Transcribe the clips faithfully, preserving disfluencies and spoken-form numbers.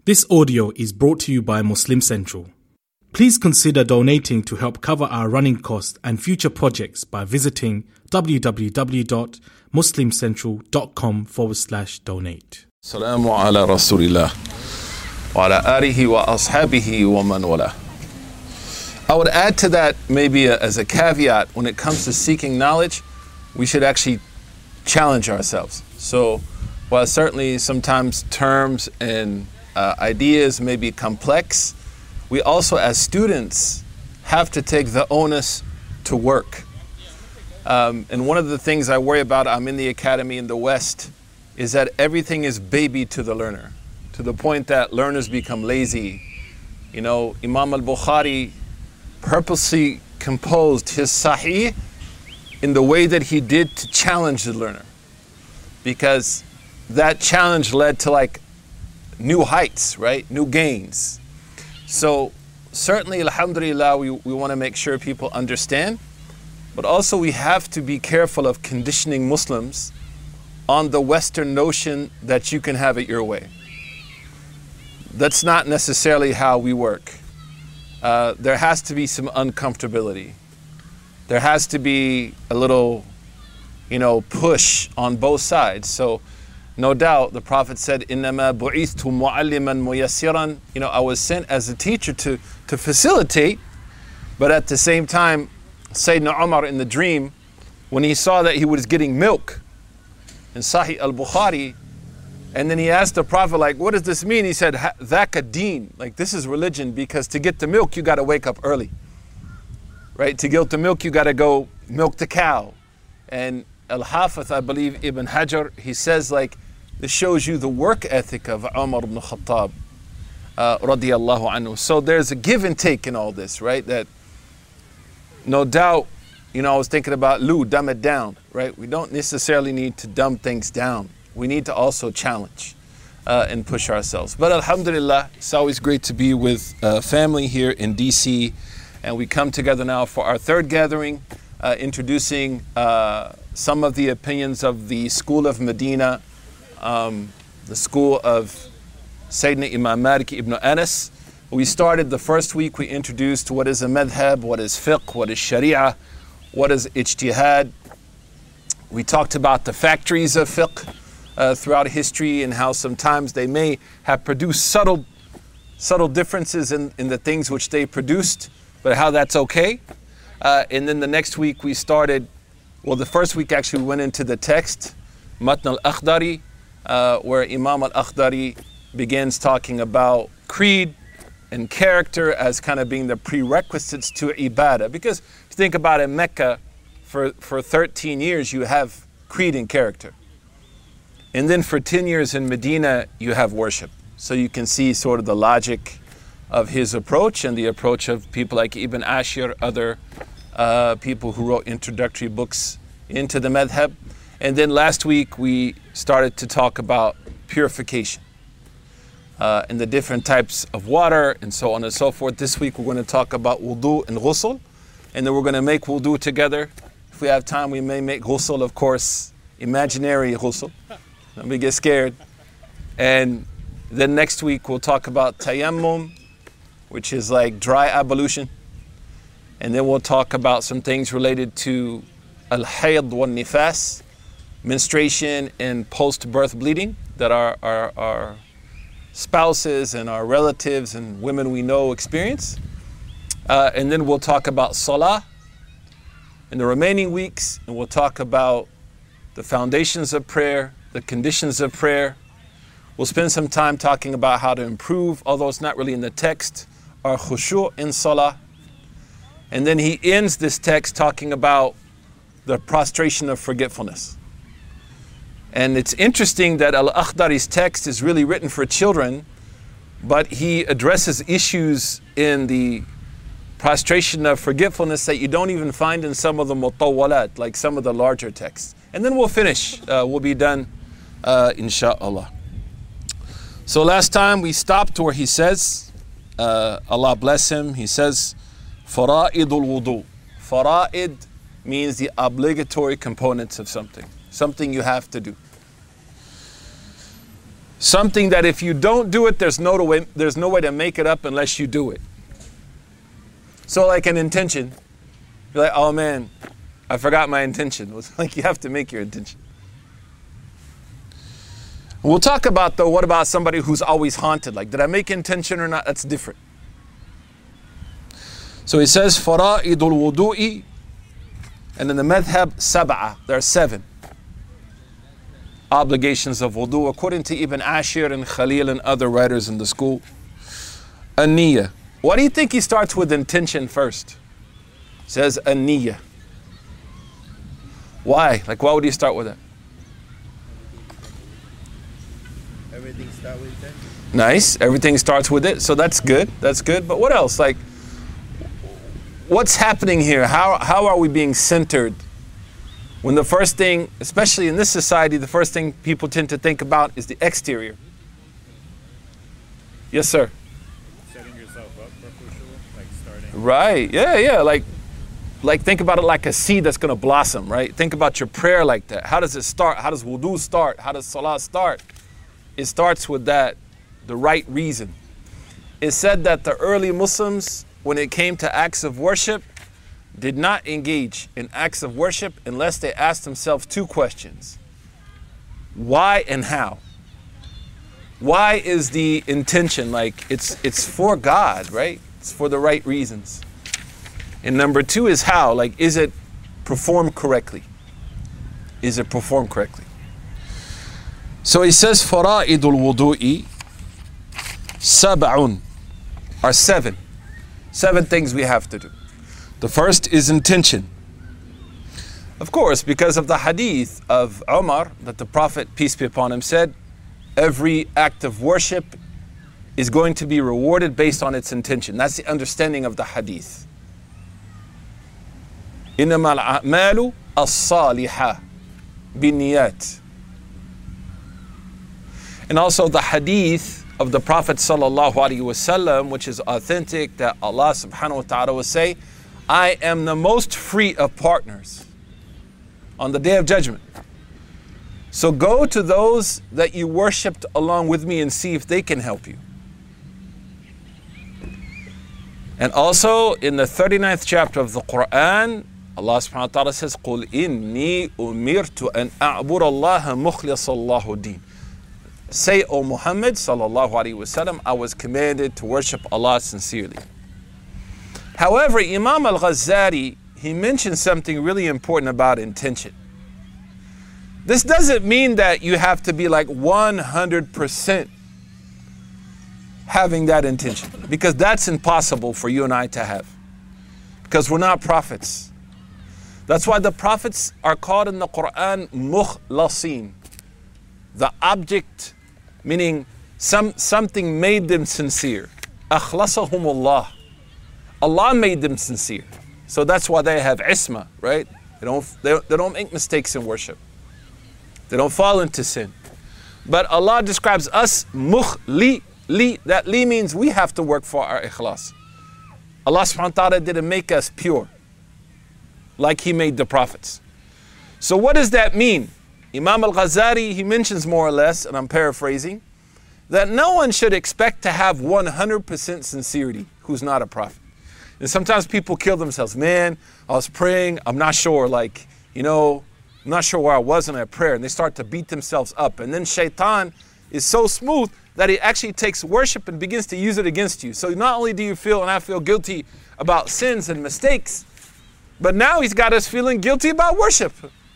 This audio is brought to you by Muslim Central. Please consider donating to help cover our running costs and future projects by visiting www.muslimcentral.com forward slash donate. Assalamu ala Rasulillah wa ala alihi wa ashabihi wa man wala. I would add to that maybe a, as a caveat, when it comes to seeking knowledge, we should actually challenge ourselves. So while certainly sometimes terms and uh, ideas may be complex, we also as students have to take the onus to work. Um, and one of the things I worry about, I'm in the academy in the West, is that everything is baby to the learner, to the point that learners become lazy. You know, Imam al-Bukhari purposely composed his Sahih in the way that he did to challenge the learner, because that challenge led to like new heights, right? New gains. So certainly, alhamdulillah, we, we want to make sure people understand, but also we have to be careful of conditioning Muslims on the Western notion that you can have it your way. That's not necessarily how we work. Uh, there has to be some uncomfortability. There has to be a little, you know, push on both sides. So no doubt the Prophet said, إِنَّمَا بُعِثْتُ مُعَلِّمًا مُيَسِّرًا. You know, I was sent as a teacher to, to facilitate, but at the same time, Sayyidina Umar in the dream, when he saw that he was getting milk in Sahih al-Bukhari, and then he asked the Prophet, like, what does this mean? He said, ذَاكَ deen, like this is religion, because to get the milk, you got to wake up early. Right? To get the milk, you got to go milk the cow. And Al-Hafiz, I believe, Ibn Hajar, he says, like, this shows you the work ethic of Umar ibn Khattab, uh, radiyallahu anhu. So there's a give and take in all this, right? That no doubt, you know, I was thinking about Lou, dumb it down, right? We don't necessarily need to dumb things down. We need to also challenge uh, and push ourselves. But alhamdulillah, it's always great to be with uh, family here in D C, and we come together now for our third gathering, uh, introducing uh, some of the opinions of the school of Medina, um, the school of Sayyidina Imam Malik ibn Anas. We started the first week, we introduced what is a madhab, what is fiqh, what is sharia, what is ijtihad. We talked about the factories of fiqh uh, throughout history and how sometimes they may have produced subtle subtle differences in, in the things which they produced, but how that's okay. Uh, and then the next week we started, well the first week actually we went into the text, Matn al-Akhdari, uh, where Imam al-Akhdari begins talking about creed and character as kind of being the prerequisites to ibadah. Because if you think about it, Mecca, for, for thirteen years you have creed and character. And then for ten years in Medina, you have worship. So you can see sort of the logic of his approach and the approach of people like Ibn Ashir, other uh, people who wrote introductory books into the madhab. And then last week we started to talk about purification uh, and the different types of water and so on and so forth. This week we're going to talk about wudu and ghusl, and then we're going to make wudu together. If we have time, we may make ghusl, of course, imaginary ghusl. Let me get scared. And then next week we'll talk about tayammum, which is like dry ablution. And then we'll talk about some things related to al-hayd wal-nifas, menstruation and post-birth bleeding that our, our, our spouses and our relatives and women we know experience. Uh, and then we'll talk about salah in the remaining weeks, and we'll talk about the foundations of prayer, the conditions of prayer. We'll spend some time talking about how to improve, although it's not really in the text, our khushu' in salah. And then he ends this text talking about the prostration of forgetfulness. And it's interesting that Al-Akhdari's text is really written for children, but he addresses issues in the prostration of forgetfulness that you don't even find in some of the mutawwalat, like some of the larger texts. And then we'll finish. Uh, we'll be done, uh, insha'Allah. So last time we stopped where he says, uh, Allah bless him, he says, Fara'idul wudu. Fara'id means the obligatory components of something. Something you have to do. Something that if you don't do it, there's no way, there's no way to make it up unless you do it. So like an intention, you're like, oh man, I forgot my intention. It's like you have to make your intention. We'll talk about though, what about somebody who's always haunted? Like, did I make intention or not? That's different. So he says, فرائض الوضوء, and in the madhab, sab'a, there are seven obligations of wudu, according to Ibn Ashir and Khalil and other writers in the school. An-niyya. What do you think he starts with intention first? Says an-niyya. Why? Like, why would he start with that? Everything starts with intention. Nice. Everything starts with it. So that's good. That's good. But what else? Like, what's happening here? How, how are we being centered? When the first thing, especially in this society, the first thing people tend to think about is the exterior. Yes, sir. Setting yourself up for khushu', like starting. Right. Yeah, yeah. Like, like think about it like a seed that's going to blossom, right? Think about your prayer like that. How does it start? How does wudu start? How does salah start? It starts with that, the right reason. It's said that the early Muslims, when it came to acts of worship, did not engage in acts of worship unless they asked themselves two questions. Why and how? Why is the intention like it's it's for God, right? It's for the right reasons. And number two is how, like is it performed correctly? Is it performed correctly? So he says fara'idul wudu'i sab'un, are seven. Seven things we have to do. The first is intention. Of course, because of the hadith of Umar, that the Prophet, peace be upon him, said, every act of worship is going to be rewarded based on its intention. That's the understanding of the hadith. إِنَّمَا الْأَعْمَالُ الصَّالِحَةُ بِالنِّيَّاتِ. And also the hadith of the Prophet sallallahu alaihi wasallam, which is authentic, that Allah subhanahu wa ta'ala will say, I am the most free of partners on the day of judgment. So go to those that you worshipped along with me and see if they can help you. And also in the thirty-ninth chapter of the Quran, Allah subhanahu wa ta'ala says, قُلْ إِنِّي أُمِرْتُ أَنْ أَعْبُرَ اللَّهَ مُخْلِصَ اللَّهُ دِينَ. Say, O Muhammad sallallahu alaihi wasallam, I was commanded to worship Allah sincerely. However, Imam al-Ghazali, he mentioned something really important about intention. This doesn't mean that you have to be like one hundred percent having that intention, because that's impossible for you and I to have, because we're not prophets. That's why the prophets are called in the Quran mukhlasin. The object, meaning some something made them sincere. Akhlasahumullah. Allah made them sincere. So that's why they have isma, right? They don't, they, they don't make mistakes in worship. They don't fall into sin. But Allah describes us mukhli, li. That li means we have to work for our ikhlas. Allah subhanahu wa ta'ala didn't make us pure like He made the prophets. So what does that mean? Imam al-Ghazali, he mentions more or less, and I'm paraphrasing, that no one should expect to have one hundred percent sincerity who's not a prophet. And sometimes people kill themselves. Man, I was praying, I'm not sure, like, you know, I'm not sure where I was in that prayer. And they start to beat themselves up. And then shaitan is so smooth that he actually takes worship and begins to use it against you. So not only do you feel, and I feel guilty about sins and mistakes, but now he's got us feeling guilty about worship.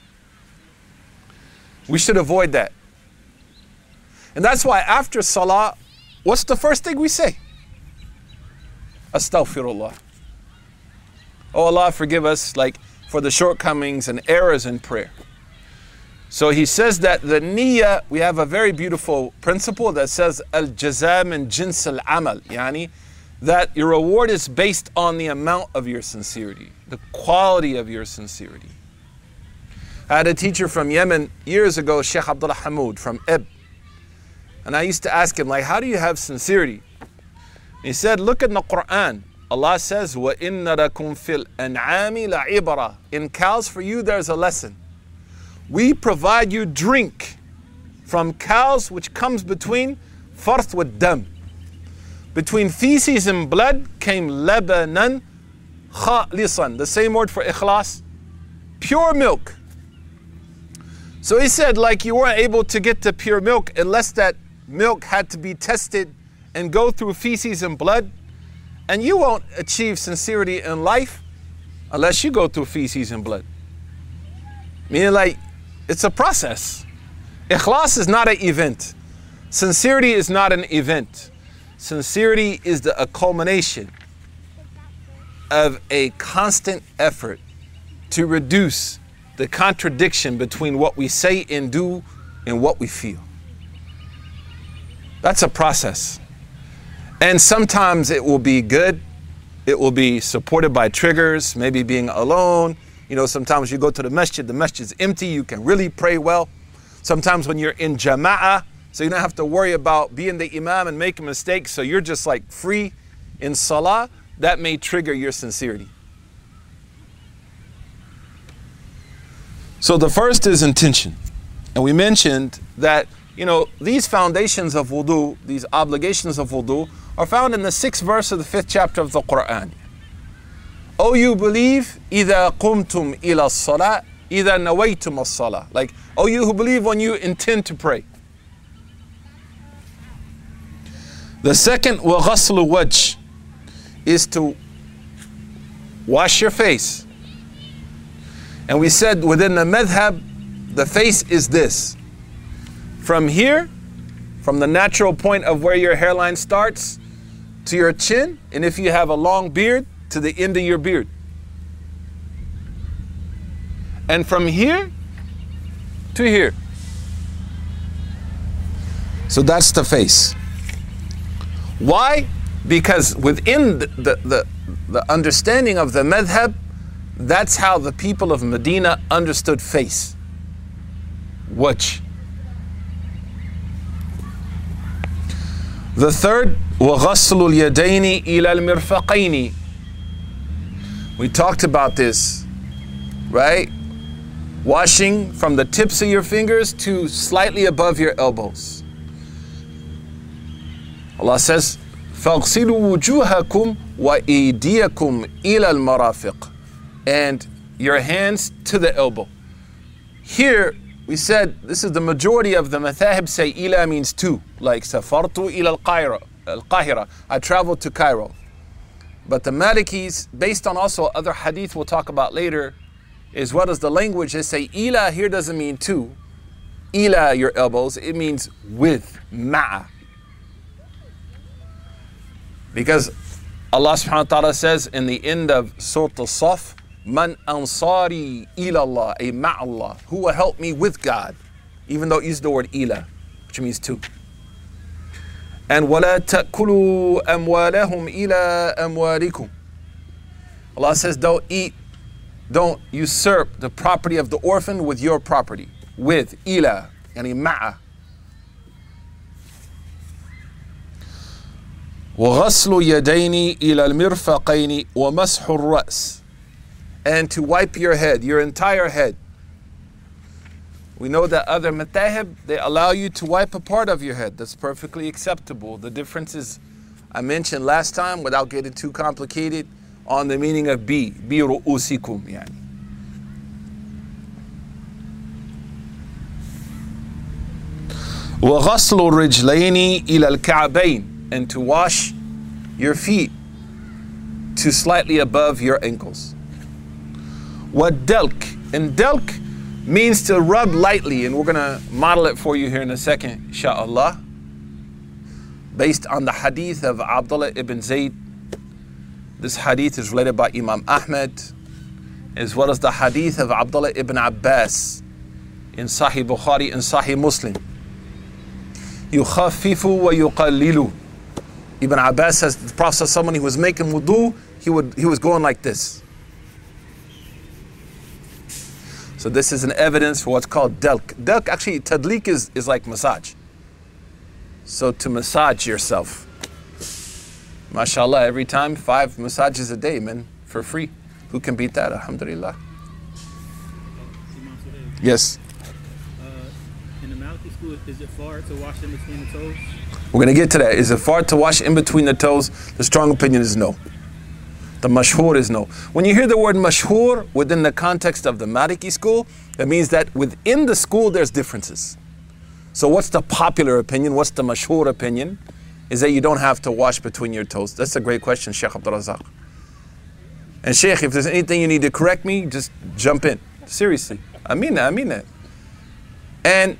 We should avoid that. And that's why after salah, what's the first thing we say? Astaghfirullah. Oh Allah, forgive us like for the shortcomings and errors in prayer. So he says that the niyyah, we have a very beautiful principle that says al-jaza min jins al-amal, yani that your reward is based on the amount of your sincerity, the quality of your sincerity. I had a teacher from Yemen years ago, Sheikh Abdullah Hamoud from Ib. And I used to ask him, like, how do you have sincerity? He said, look at the Quran. Allah says, وَإِنَّ لَكُمْ فِي الْأَنْعَامِ لَعِبْرَةً. In cows for you there's a lesson. We provide you drink from cows, which comes between farth wa dam. Between feces and blood came labanan khalisan, the same word for ikhlas, pure milk. So he said, like you weren't able to get to pure milk unless that milk had to be tested and go through feces and blood, and you won't achieve sincerity in life unless you go through feces and blood. Meaning, like, it's a process. Ikhlas is not an event. Sincerity is not an event. Sincerity is the a culmination of a constant effort to reduce the contradiction between what we say and do and what we feel. That's a process. And sometimes it will be good. It will be supported by triggers, maybe being alone. You know, sometimes you go to the masjid, the masjid's empty, you can really pray well. Sometimes when you're in jama'ah, so you don't have to worry about being the imam and making mistakes, so you're just like free in salah, that may trigger your sincerity. So the first is intention. And we mentioned that, you know, these foundations of wudu, these obligations of wudu, are found in the sixth verse of the fifth chapter of the Quran. Oh, you believe, إِذَا قُمْتُمْ إِلَى الصَّلَاةِ إِذَا نَوَيْتُمَ الصَّلَاةِ. Like, oh, you who believe when you intend to pray. The second, وَغَسْلُ وَجْهِ, is to wash your face. And we said within the madhab, the face is this. From here, from the natural point of where your hairline starts to your chin, and if you have a long beard, to the end of your beard. And from here to here. So that's the face. Why? Because within the, the, the, the understanding of the madhab, that's how the people of Medina understood face. Wajh. The third, وَغَسْلُ الْيَدَيْنِ إِلَى الْمِرْفَقَيْنِ. We talked about this, right? Washing from the tips of your fingers to slightly above your elbows. Allah says, فَاغْسِلُوا وُجُوهَكُمْ وَإِيدِيَكُمْ إِلَى الْمَرَافِقِ. And your hands to the elbow. Here, we said, this is the majority of the mathahib say ila means to. Like, safartu ila al-Qahira. Al-Qahira. I traveled to Cairo. But the Malikis, based on also other hadith we'll talk about later, is what is the language? They say ila here doesn't mean to. Ila your elbows, it means with, ma'a. Because Allah subhanahu wa ta'ala says in the end of Surah Al-Saf, Man ansari ila Allah, a ma'allah, who will help me with God, even though it uses the word ila, which means to. And وَلَا تَأْكُلُوا أَمْوَالَهُمْ إِلَىٰ أَمْوَالِكُمْ. Allah says, don't eat, don't usurp the property of the orphan with your property. With, ila, yani ma'a. وَغَسْلُ يَدَيْنِ إِلَى الْمِرْفَقَيْنِ وَمَسْحُ الرَّأْسِ. And to wipe your head, your entire head. We know that other matahib, they allow you to wipe a part of your head. That's perfectly acceptable. The difference is, I mentioned last time, without getting too complicated, on the meaning of bi, bi ru'usikum, yani. وَغَسْلُ الرِّجْلَيْنِ إِلَى الْكَعْبَيْنِ. And to wash your feet to slightly above your ankles. وَالدَّلْك. And dalk means to rub lightly, and we're going to model it for you here in a second, inshaAllah. Based on the hadith of Abdullah ibn Zayd. This hadith is related by Imam Ahmed, as well as the hadith of Abdullah ibn Abbas in Sahih Bukhari and Sahih Muslim. يُخَفِّفُ وَيُقَلِّلُ. Ibn Abbas says the Prophet said someone who was making wudu, he would he was going like this. So this is an evidence for what's called dalk. Dalk, actually, tadliq is, is like massage. So to massage yourself. MashaAllah, every time, five massages a day, man, for free. Who can beat that? Alhamdulillah. Imam Suhail, Yes. uh, in the Maliki school, is it far to wash in between the toes? We're going to get to that. Is it far to wash in between the toes? The strong opinion is no. The mashhur is no. When you hear the word mashhur within the context of the Maliki school, that means that within the school there's differences. So what's the popular opinion? What's the mashhur opinion? Is that you don't have to wash between your toes. That's a great question, Sheikh Abdul Razak. And Sheikh, if there's anything you need to correct me, just jump in. Seriously. I mean that, I mean that. And,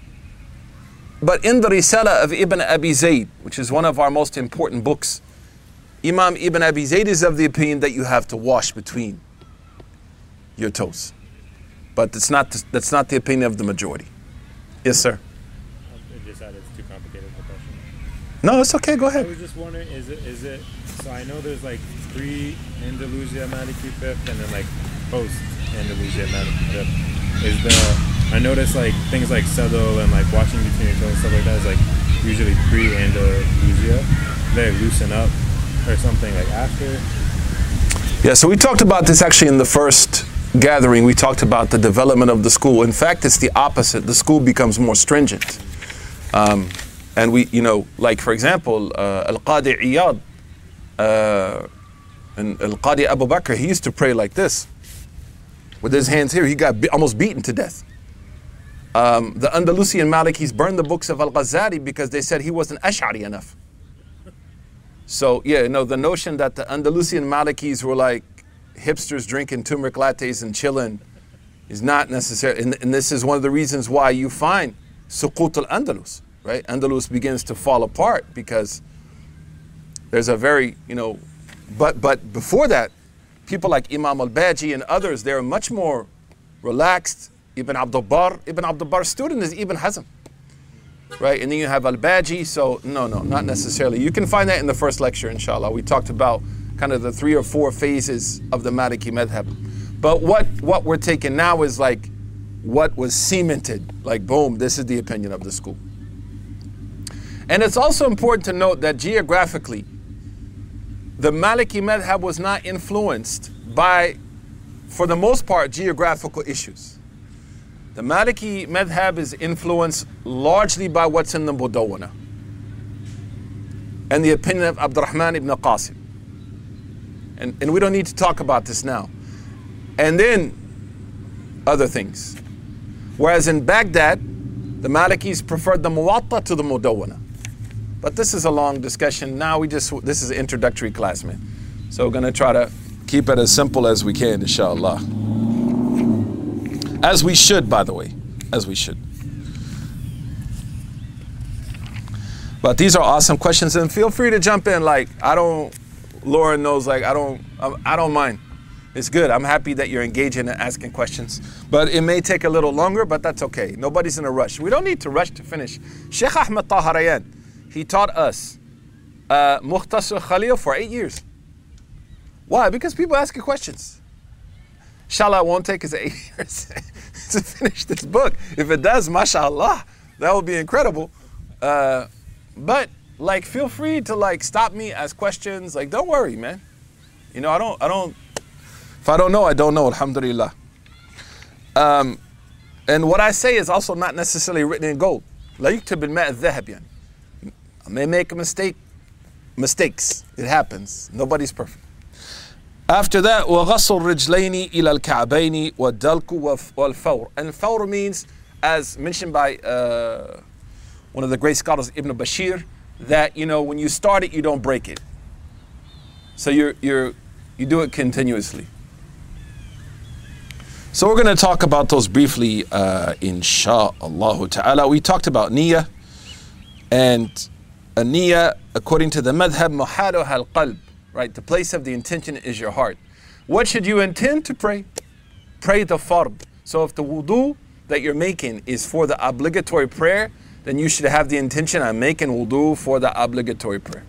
but in the Risala of Ibn Abi Zayd, which is one of our most important books, Imam Ibn Abi Zayd is of the opinion that you have to wash between your toes. But that's not, the, that's not the opinion of the majority. Yes, sir? It just said it's too complicated of a question. No, it's okay, go I ahead. was just wondering, is it, is it, so I know there's like pre-Andalusia Maliki fiqh and then like post-Andalusia Maliki fiqh. Is the, I noticed like things like sadl and like washing between your toes and stuff like that is like usually pre-Andalusia. They loosen up or something like after. Yeah, so we talked about this actually in the first gathering. We talked about the development of the school. In fact, it's the opposite. The school becomes more stringent. Um, and we, you know, like for example, uh, Al-Qadi Iyad uh, and Al-Qadi Abu Bakr, he used to pray like this. With his hands here, he got be- almost beaten to death. Um, the Andalusian Malikis burned the books of Al-Ghazali because they said he wasn't Ash'ari enough. So, yeah, no, the notion that the Andalusian Malikis were like hipsters drinking turmeric lattes and chilling is not necessary. And, and this is one of the reasons why you find Suqut al-Andalus, right? Andalus begins to fall apart because there's a very, you know, but but before that, people like Imam al-Baji and others, they're much more relaxed. Ibn Abdul Barr, Ibn Abdul Barr's student is Ibn Hazm. Right, and then you have Al-Baji, so no, no, not necessarily. You can find that in the first lecture, inshallah. We talked about kind of the three or four phases of the Maliki madhab. But what, what we're taking now is like what was cemented, like boom, this is the opinion of the school. And it's also important to note that geographically, the Maliki madhab was not influenced by, for the most part, geographical issues. The Maliki madhab is influenced largely by what's in the Mudawwana and the opinion of Abdurrahman ibn Qasim. And, and we don't need to talk about this now. And then other things. Whereas in Baghdad, the Malikis preferred the Muwatta to the Mudawwana. But this is a long discussion. Now we just, this is an introductory class, man. So we're going to try to keep it as simple as we can, inshallah. As we should, by the way, as we should. But these are awesome questions, and feel free to jump in. Like I don't, Lauren knows. Like I don't, I don't mind. It's good. I'm happy that you're engaging and asking questions. But it may take a little longer, but that's okay. Nobody's in a rush. We don't need to rush to finish. Sheikh Ahmed Taharayan, he taught us uh, Mukhtasar Khalil for eight years. Why? Because people ask you questions. Inshallah, it won't take us eight years to finish this book. If it does, mashallah, that would be incredible. Uh, but like, feel free to like stop me, ask questions. Like, don't worry, man. You know, I don't, I don't. If I don't know, I don't know. Alhamdulillah. Um, and what I say is also not necessarily written in gold. La yuktab bil ma' al-dhahab yani. I may make a mistake. Mistakes. It happens. Nobody's perfect. After that, وَغَسُّ الرِّجْلَيْنِ إِلَى الْكَعْبَيْنِ وَالدَّلْكُ وَالْفَوْرُ. And fawr means, as mentioned by uh, one of the great scholars, Ibn Bashir, that, you know, when you start it, you don't break it. So you're, you're, you do it continuously. So we're going to talk about those briefly, uh, insha'Allah ta'ala. We talked about niyyah, and a niyyah, according to the madhab, muhaluha al-qalb. Right, the place of the intention is your heart. What should you intend to pray? Pray the fard. So if the wudu that you're making is for the obligatory prayer, then you should have the intention of making wudu for the obligatory prayer.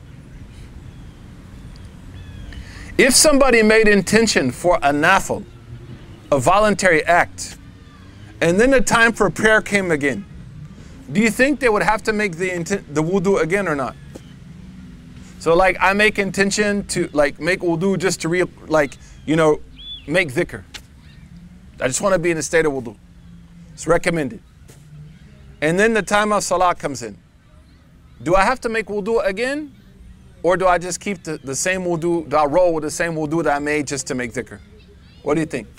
If somebody made intention for a nafil, a voluntary act, and then the time for prayer came again, do you think they would have to make the inten- the wudu again or not? So like I make intention to like make wudu just to re- like, you know, make dhikr. I just want to be in a state of wudu. It's recommended. and then the time of salah comes in. Do I have to make wudu again? Or do I just keep the, the same wudu, do I roll with the same wudu that I made just to make dhikr? What do you think?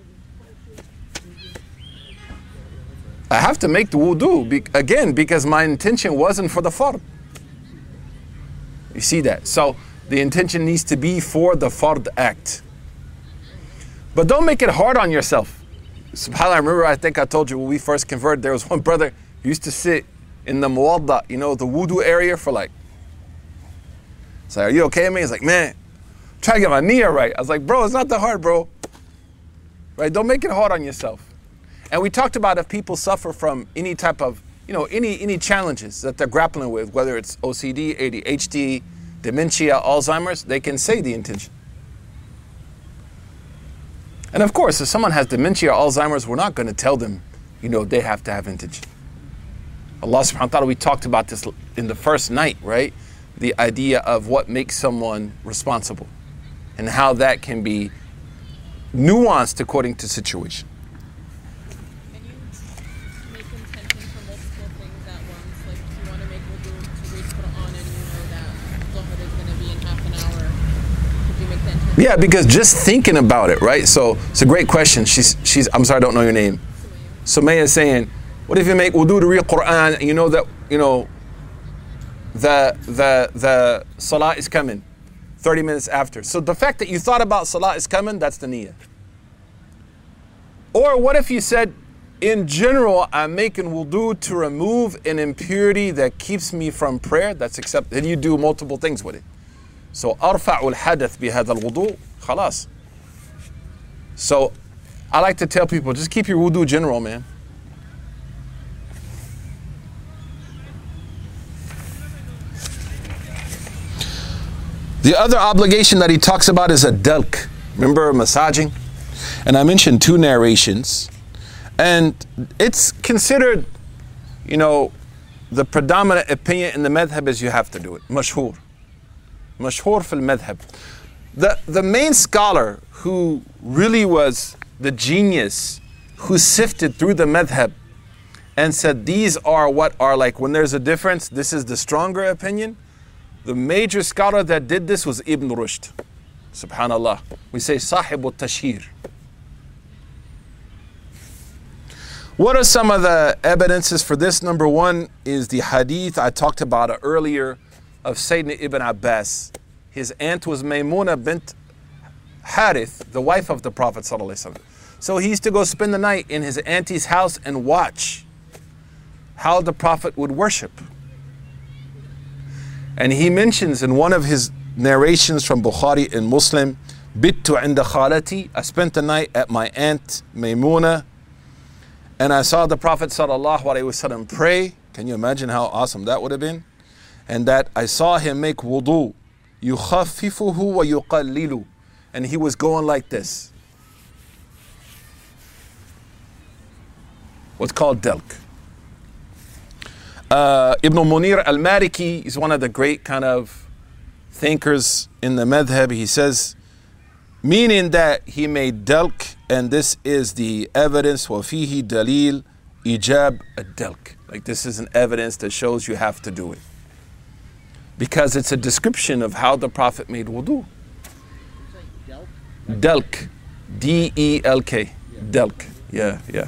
I have to make the wudu, be, again, because my intention wasn't for the fard. You see that? So the intention needs to be for the fard act. But don't make it hard on yourself. SubhanAllah, I remember, I think I told you when we first converted, there was one brother who used to sit in the muwadda, you know, the wudu area for like, it's like, are you okay, man? He's like, man, try to get my niyyah right. I was like, bro, it's not that hard, bro. Right? Don't make it hard on yourself. And we talked about if people suffer from any type of, you know, any any challenges that they're grappling with, whether it's O C D, A D H D, dementia, Alzheimer's, they can say the intention. And of course, if someone has dementia or Alzheimer's, we're not going to tell them, you know, they have to have intention. Allah subhanahu wa ta'ala, we talked about this in the first night, right? The idea of what makes someone responsible and how that can be nuanced according to situation. Can you make intention for multiple things at once? Like if you want to make wudu to read Quran and you know that Dhuhr is going to be in half an hour, could you make the intention? Yeah, because just thinking about it, right? So it's a great question. She's, she's. I'm sorry, I don't know your name. Sumaya is saying, what if you make wudu to read Quran and you know that, you know, the the the salah is coming thirty minutes after. So the fact that you thought about salah is coming, that's the niyyah. Or what if you said, in general, I'm making wudu to remove an impurity that keeps me from prayer? That's accepted. Then you do multiple things with it. So arfa'ul hadath bihadha al-wudu, khalas. So I like to tell people, just keep your wudu general, man. The other obligation that he talks about is a dalk. Remember massaging? And I mentioned two narrations. And it's considered, you know, the predominant opinion in the madhab is you have to do it. Mashhur. Mashhur fil madhab. The, the main scholar who really was the genius, who sifted through the madhab and said these are what are like, when there's a difference, this is the stronger opinion. The major scholar that did this was Ibn Rushd. Subhanallah. We say Sahib al-Tashhir. What are some of the evidences for this? Number one is the hadith I talked about earlier of Sayyidina Ibn Abbas. His aunt was Maymuna bint Harith, the wife of the Prophet ﷺ. So he used to go spend the night in his auntie's house and watch how the Prophet would worship. And he mentions in one of his narrations from Bukhari and Muslim, Bittu inda khalati, I spent the night at my aunt Maymuna, and I saw the Prophet sallallahu alaihi wasallam pray. Can you imagine how awesome that would have been? And that I saw him make wudu, yukhaffifuhu wa yuqallilu, and he was going like this. What's called dalk. Uh, Ibn Munir al-Maliki is one of the great kind of thinkers in the madhab. He says, meaning that he made dalk, and this is the evidence, وَفِيهِ dalil ijab ad-dalk. Like this is an evidence that shows you have to do it. Because it's a description of how the Prophet made wudu. Dalk. D E L K. Dalk. Yeah, yeah.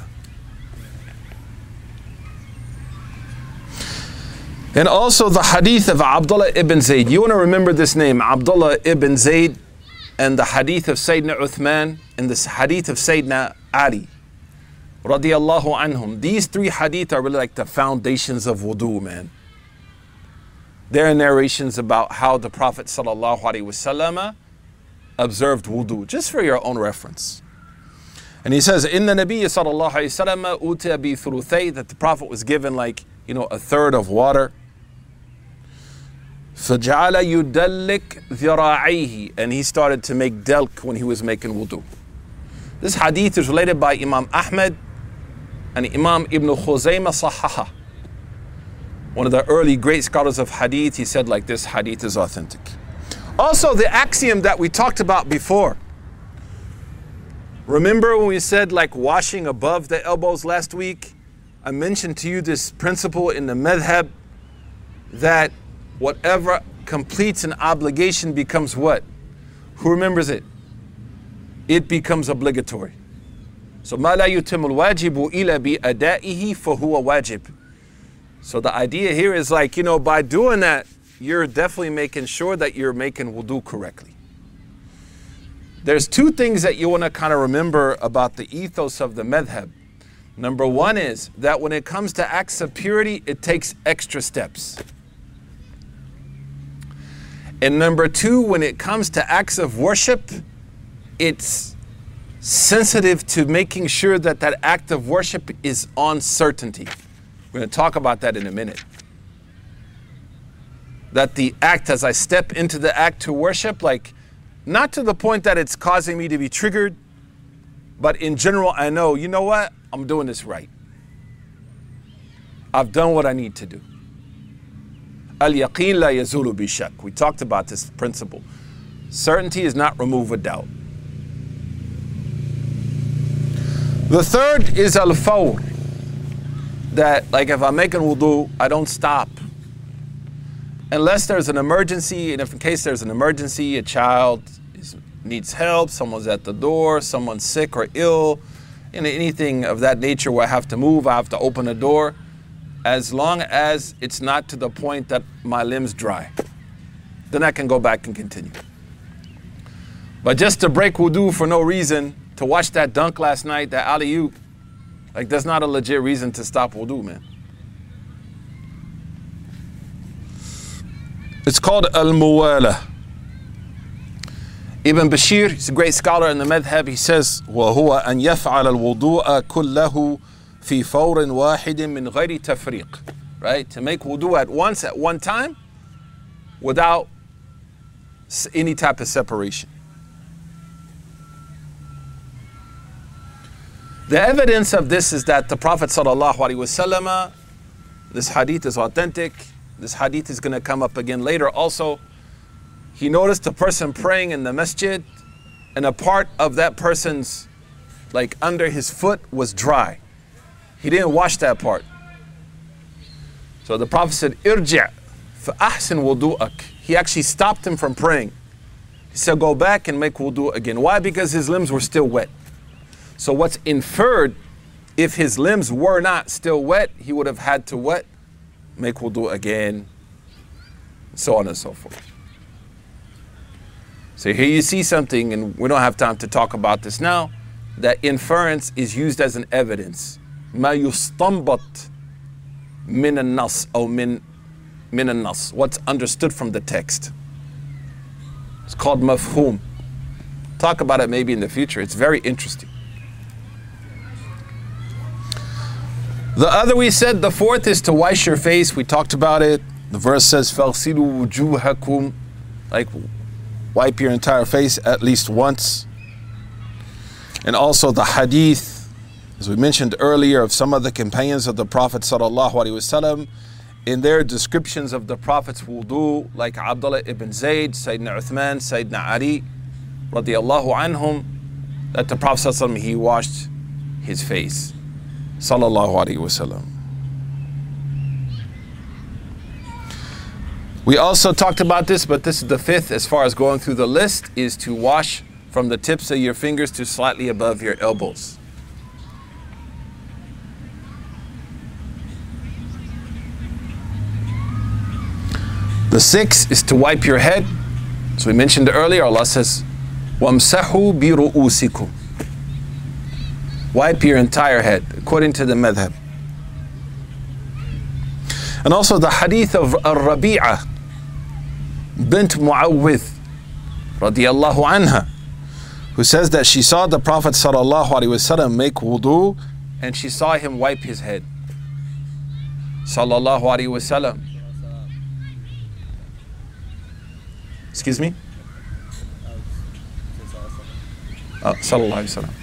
And also the hadith of Abdullah ibn Zayd. You want to remember this name, Abdullah ibn Zayd, and the hadith of Sayyidina Uthman, and the hadith of Sayyidina Ali, radiyallahu anhum. These three hadith are really like the foundations of wudu, man. There are narrations about how the Prophet sallallahu alaihi wasallam observed wudu, just for your own reference. And he says, in the Nabi sallallahu alaihi wasallam utiya bi thuluthay, that the Prophet was given like, you know, a third of water. فَجَعَلَ يُدَلِّكْ ذِرَاعَيْهِ, and he started to make dalk when he was making wudu. This hadith is related by Imam Ahmad and Imam Ibn Khuzaymah Sahaha. One of the early great scholars of hadith, he said like this, hadith is authentic. Also the axiom that we talked about before. Remember when we said like washing above the elbows last week? I mentioned to you this principle in the madhab that whatever completes an obligation becomes what? Who remembers it? It becomes obligatory. So ما لا يتم الواجب إلا بأدائه فهو واجب. So the idea here is like, you know, by doing that, you're definitely making sure that you're making wudu correctly. There's two things that you want to kind of remember about the ethos of the madhab. Number one is that when it comes to acts of purity, it takes extra steps. And number two, when it comes to acts of worship, it's sensitive to making sure that that act of worship is on certainty. We're going to talk about that in a minute. That the act, as I step into the act to worship, like, not to the point that it's causing me to be triggered, but in general, I know, you know what? I'm doing this right. I've done what I need to do. Al-yaqeen la yazulu bi-shak. We talked about this principle. Certainty is not removed with doubt. The third is al-fawr. That, like, if I'm making wudu, I don't stop. Unless there's an emergency, and if in case there's an emergency, a child is, needs help, someone's at the door, someone's sick or ill, and anything of that nature where I have to move, I have to open a door, as long as it's not to the point that my limbs dry, then I can go back and continue. But just to break wudu for no reason, to watch that dunk last night, that alley-oop, like, that's not a legit reason to stop wudu, man. It's called al-muwala. Ibn Bashir, he's a great scholar in the madhab, he says, وَهُوَ أَنْ يَفْعَلَ الْوُضُوءَ كُلَّهُ فِي فَوْرٍ وَاحِدٍ مِنْ غَيْرِ تَفْرِيقٍ. Right? To make wudu at once, at one time, without any type of separation. The evidence of this is that the Prophet sallallahu alaihi wasallam, this hadith is authentic. This hadith is going to come up again later also. He noticed a person praying in the masjid, and a part of that person's, like, under his foot was dry. He didn't wash that part. So the Prophet said, Irji' fa'ahsin wudu'ak. He actually stopped him from praying. He said, go back and make wudu again. Why? Because his limbs were still wet. So what's inferred, if his limbs were not still wet, he would have had to what? Make wudu again, so on and so forth. So here you see something, and we don't have time to talk about this now, that inference is used as an evidence. ما يستنبط من النص أو من من النص. What's understood from the text. It's called mafhum. Talk about it maybe in the future. It's very interesting. The other we said, the fourth is to wash your face. We talked about it. The verse says, فَاغْسِلُوا وُجُوهَكُمْ. Like, wipe your entire face at least once. And also the hadith, as we mentioned earlier, of some of the companions of the Prophet sallallahu alaihi wasallam, in their descriptions of the Prophet's wudu, like Abdullah ibn Zayd, Sayyidina Uthman, Sayyidina Ali, radiyallahu anhum, that the Prophet sallallahu alaihi wasallam, he washed his face. Sallallahu alaihi wasallam. We also talked about this, but this is the fifth as far as going through the list, is to wash from the tips of your fingers to slightly above your elbows. The sixth is to wipe your head. So we mentioned earlier, Allah says, وَامْسَحُوا بِرُؤُوسِكُمْ. Wipe your entire head, according to the madhab. And also the hadith of Al-Rabi'ah bint Mu'awwidh, radiyallahu anha, who says that she saw the Prophet sallallahu alaihi wasallam make wudu, and she saw him wipe his head. Sallallahu alaihi wasallam. Excuse me? Oh, sallallahu alaihi wasallam.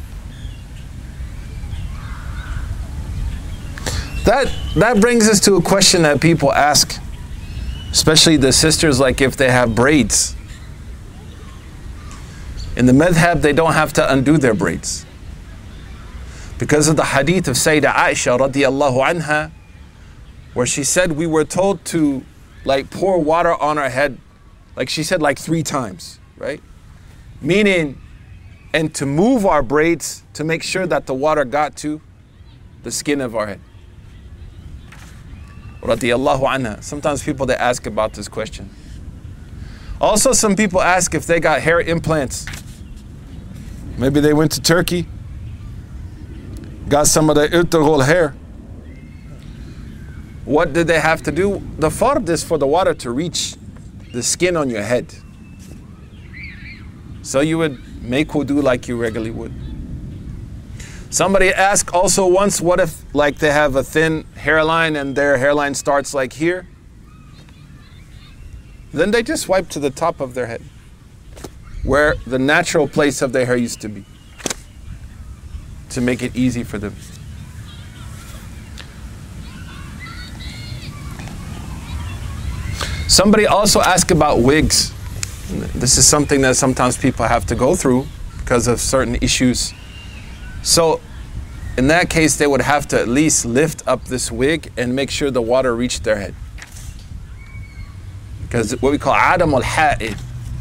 That, that brings us to a question that people ask, especially the sisters, like if they have braids. In the madhab, they don't have to undo their braids. Because of the hadith of Sayyidah Aisha radiallahu anha, where she said we were told to like pour water on our head, like she said like three times, right? Meaning, and to move our braids to make sure that the water got to the skin of our head. Radiallahu anha. Sometimes people, they ask about this question. Also, some people ask if they got hair implants. Maybe they went to Turkey, got some of the irtagol hair. What did they have to do? The fard is for the water to reach the skin on your head. So you would make wudu like you regularly would. Somebody asked also once, what if like they have a thin hairline and their hairline starts like here? Then they just wipe to the top of their head, where the natural place of their hair used to be, to make it easy for them. Somebody also asked about wigs. This is something that sometimes people have to go through because of certain issues. So in that case, they would have to at least lift up this wig and make sure the water reached their head. Because what we call adam al-ha'id.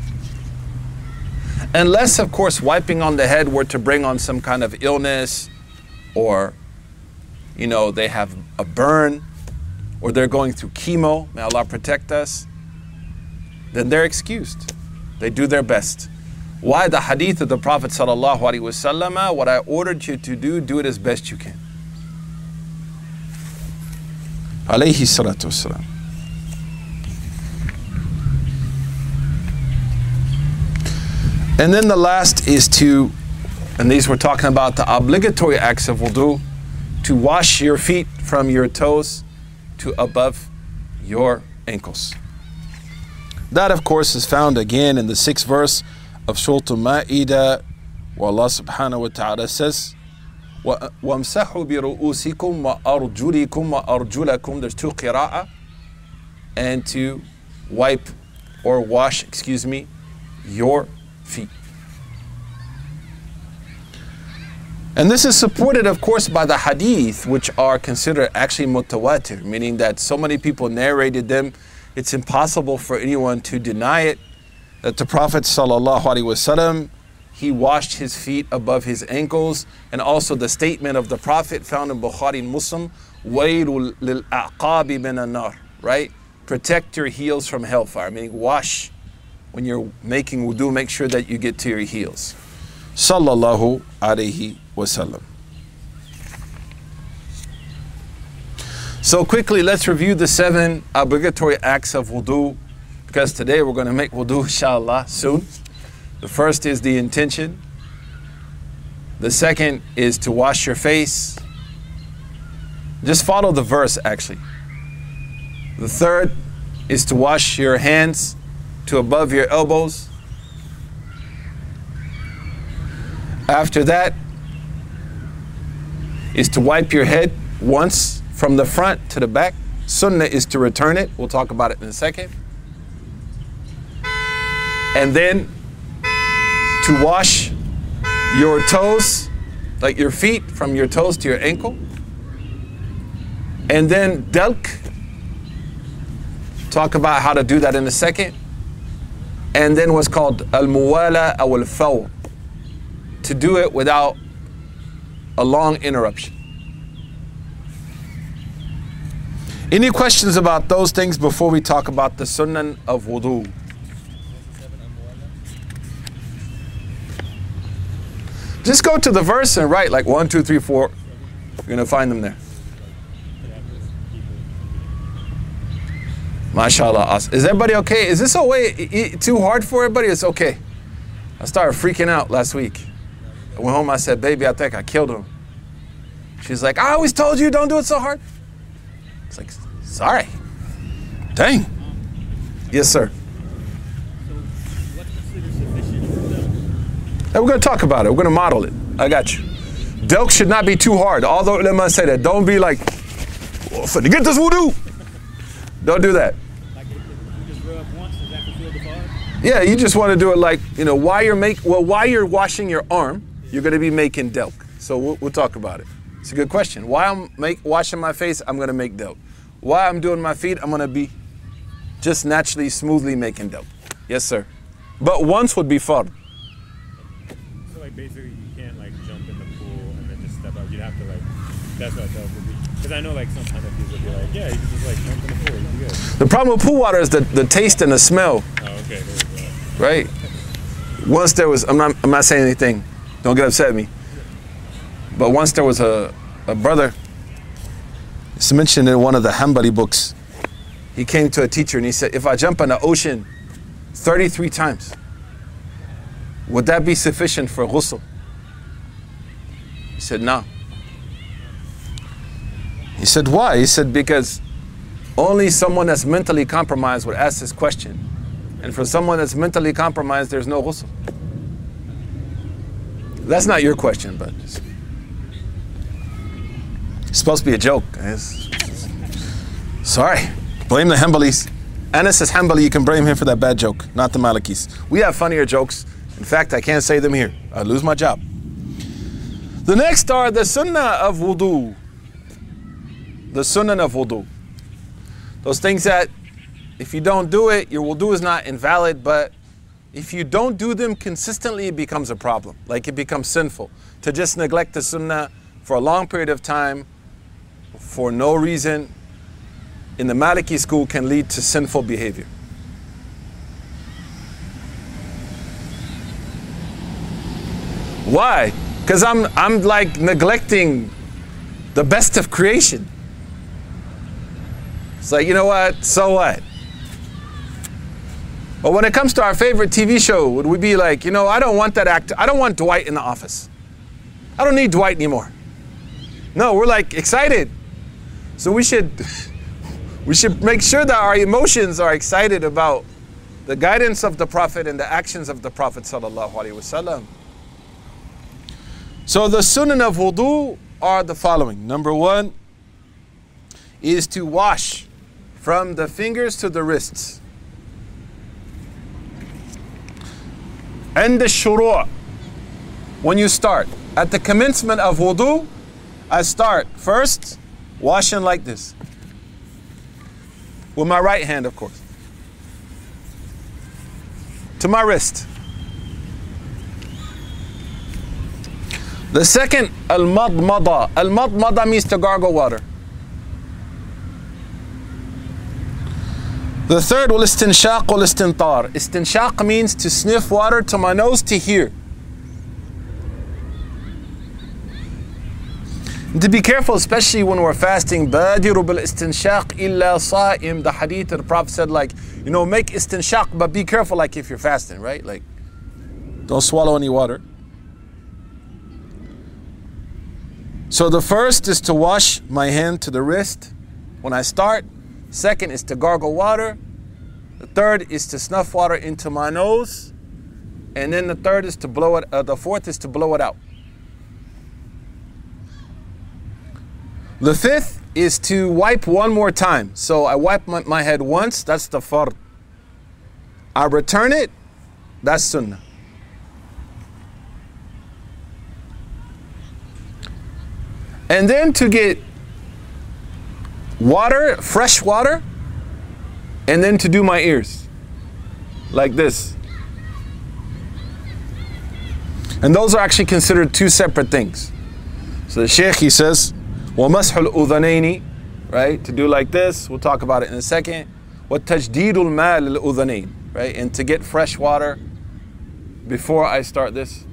Unless, of course, wiping on the head were to bring on some kind of illness, or, you know, they have a burn, or they're going through chemo, may Allah protect us, then they're excused. They do their best. Why? The hadith of the Prophet sallallahu alaihi wasallam, what I ordered you to do, do it as best you can. Alayhi salatu wasalam. And then the last is to, and these we're talking about the obligatory acts of wudu, to wash your feet from your toes to above your ankles. That, of course, is found again in the sixth verse of Surah Al-Ma'idah, where Allah subhanahu wa ta'ala says, وَامْسَحُوا بِرُؤُوسِكُمْ وَأَرْجُلِكُمْ وَأَرْجُلَكُمْ. There's two qira'ah. And to wipe or wash, excuse me, your feet. And this is supported, of course, by the hadith, which are considered actually mutawatir, meaning that so many people narrated them, it's impossible for anyone to deny it, that the Prophet sallallahu alaihi wasallam, he washed his feet above his ankles. And also the statement of the Prophet found in Bukhari and Muslim, وَيْلُ لِلْأَعْقَابِ مِنَ النَّارِ, right? Protect your heels from hellfire, meaning wash. When you're making wudu, make sure that you get to your heels. Sallallahu alayhi wasallam. So quickly, let's review the seven obligatory acts of wudu, because today we're going to make wudu, inshallah, soon. The first is the intention. The second is to wash your face. Just follow the verse, actually. The third is to wash your hands to above your elbows. After that is to wipe your head once from the front to the back. Sunnah is to return it. We'll talk about it in a second. And then to wash your toes, like your feet, from your toes to your ankle. And then delk. Talk about how to do that in a second. And then what's called al-muwala aw al-fawr, to do it without a long interruption. Any questions about those things before we talk about the sunnah of wudu? Just go to the verse and write like one, two, three, four. You're going to find them there. MashaAllah. Is everybody okay? Is this a way too hard for everybody? It's okay. I started freaking out last week. I went home, I said, baby, I think I killed him. She's like, I always told you, don't do it so hard. It's like, sorry. Dang. Yes, sir. So what's considered sufficient for delk? And we're going to talk about it. We're going to model it. I got you. Delk should not be too hard. Although ulama say that. Don't be like, oh, finna get this wudu. Don't do that. Like if you just rub once, does that fulfill the fard? Yeah, you just want to do it like, you know, while you're make well while you're washing your arm, you're going to be making delk. So we'll, we'll talk about it. It's a good question. Why I'm make, washing my face, I'm going to make dough. Why I'm doing my feet, I'm going to be just naturally, smoothly making dough. Yes, sir. But once would be fard. So like basically you can't like jump in the pool and then just step out. You'd have to like, that's what I thought would be. Because I know like some Hanafis would be like, yeah, you can just like jump in the pool, you'll be good. The problem with pool water is the, the taste and the smell. Oh, okay, there we go. Right? Once there was, I'm not, I'm not saying anything. Don't get upset at me. But once there was a, a brother, it's mentioned in one of the Hanbali books. He came to a teacher and he said, if I jump in the ocean thirty-three times, would that be sufficient for ghusl? He said, no. He said, why? He said, because only someone that's mentally compromised would ask this question. And for someone that's mentally compromised, there's no ghusl. That's not your question, but it's, it's supposed to be a joke. It's, it's, sorry. Blame the Hanbalis. Anas is Hanbali, you can blame him for that bad joke, not the Malikis. We have funnier jokes. In fact, I can't say them here. I'd lose my job. The next are the sunnah of wudu. The sunnah of wudu. Those things that if you don't do it, your wudu is not invalid, but if you don't do them consistently, it becomes a problem. Like it becomes sinful. To just neglect the sunnah for a long period of time, for no reason, in the Maliki school can lead to sinful behavior. Why? Because I'm, I'm like neglecting the best of creation. It's like, you know what, so what? But when it comes to our favorite T V show, would we be like, you know, I don't want that actor, I don't want Dwight in the office. I don't need Dwight anymore. No, we're like excited. So we should, we should make sure that our emotions are excited about the guidance of the Prophet and the actions of the Prophet sallallahu alaihi wasallam. So the sunnah of wudu are the following. Number one is to wash from the fingers to the wrists. And the shuru', when you start. At the commencement of wudu, I start first washing like this. With my right hand, of course. To my wrist. The second, al-madmada. Al-madmada means to gargle water. The third, wal-istinshaq wal-istintar. Istinshaq means to sniff water to my nose to here. And to be careful, especially when we're fasting. Badiru bil-istinshaq illa sa'im. The hadith of the Prophet said, like, you know, make istinshaq, but be careful, like if you're fasting, right? Like, don't swallow any water. So the first is to wash my hand to the wrist when I start. Second is to gargle water. The third is to snuff water into my nose. And then the third is to blow it, uh, the fourth is to blow it out. The fifth is to wipe one more time. So I wipe my, my head once, that's the fard. I return it, that's sunnah. And then to get water, fresh water, and then to do my ears, like this. And those are actually considered two separate things. So the Shaykh, he says, وَمَسْحُ الْأُذَنَيْنِ, right? To do like this, we'll talk about it in a second. وَتَجْدِيدُ الْمَاءِ لِلْأُذَنَيْنِ, right? And to get fresh water before I start this.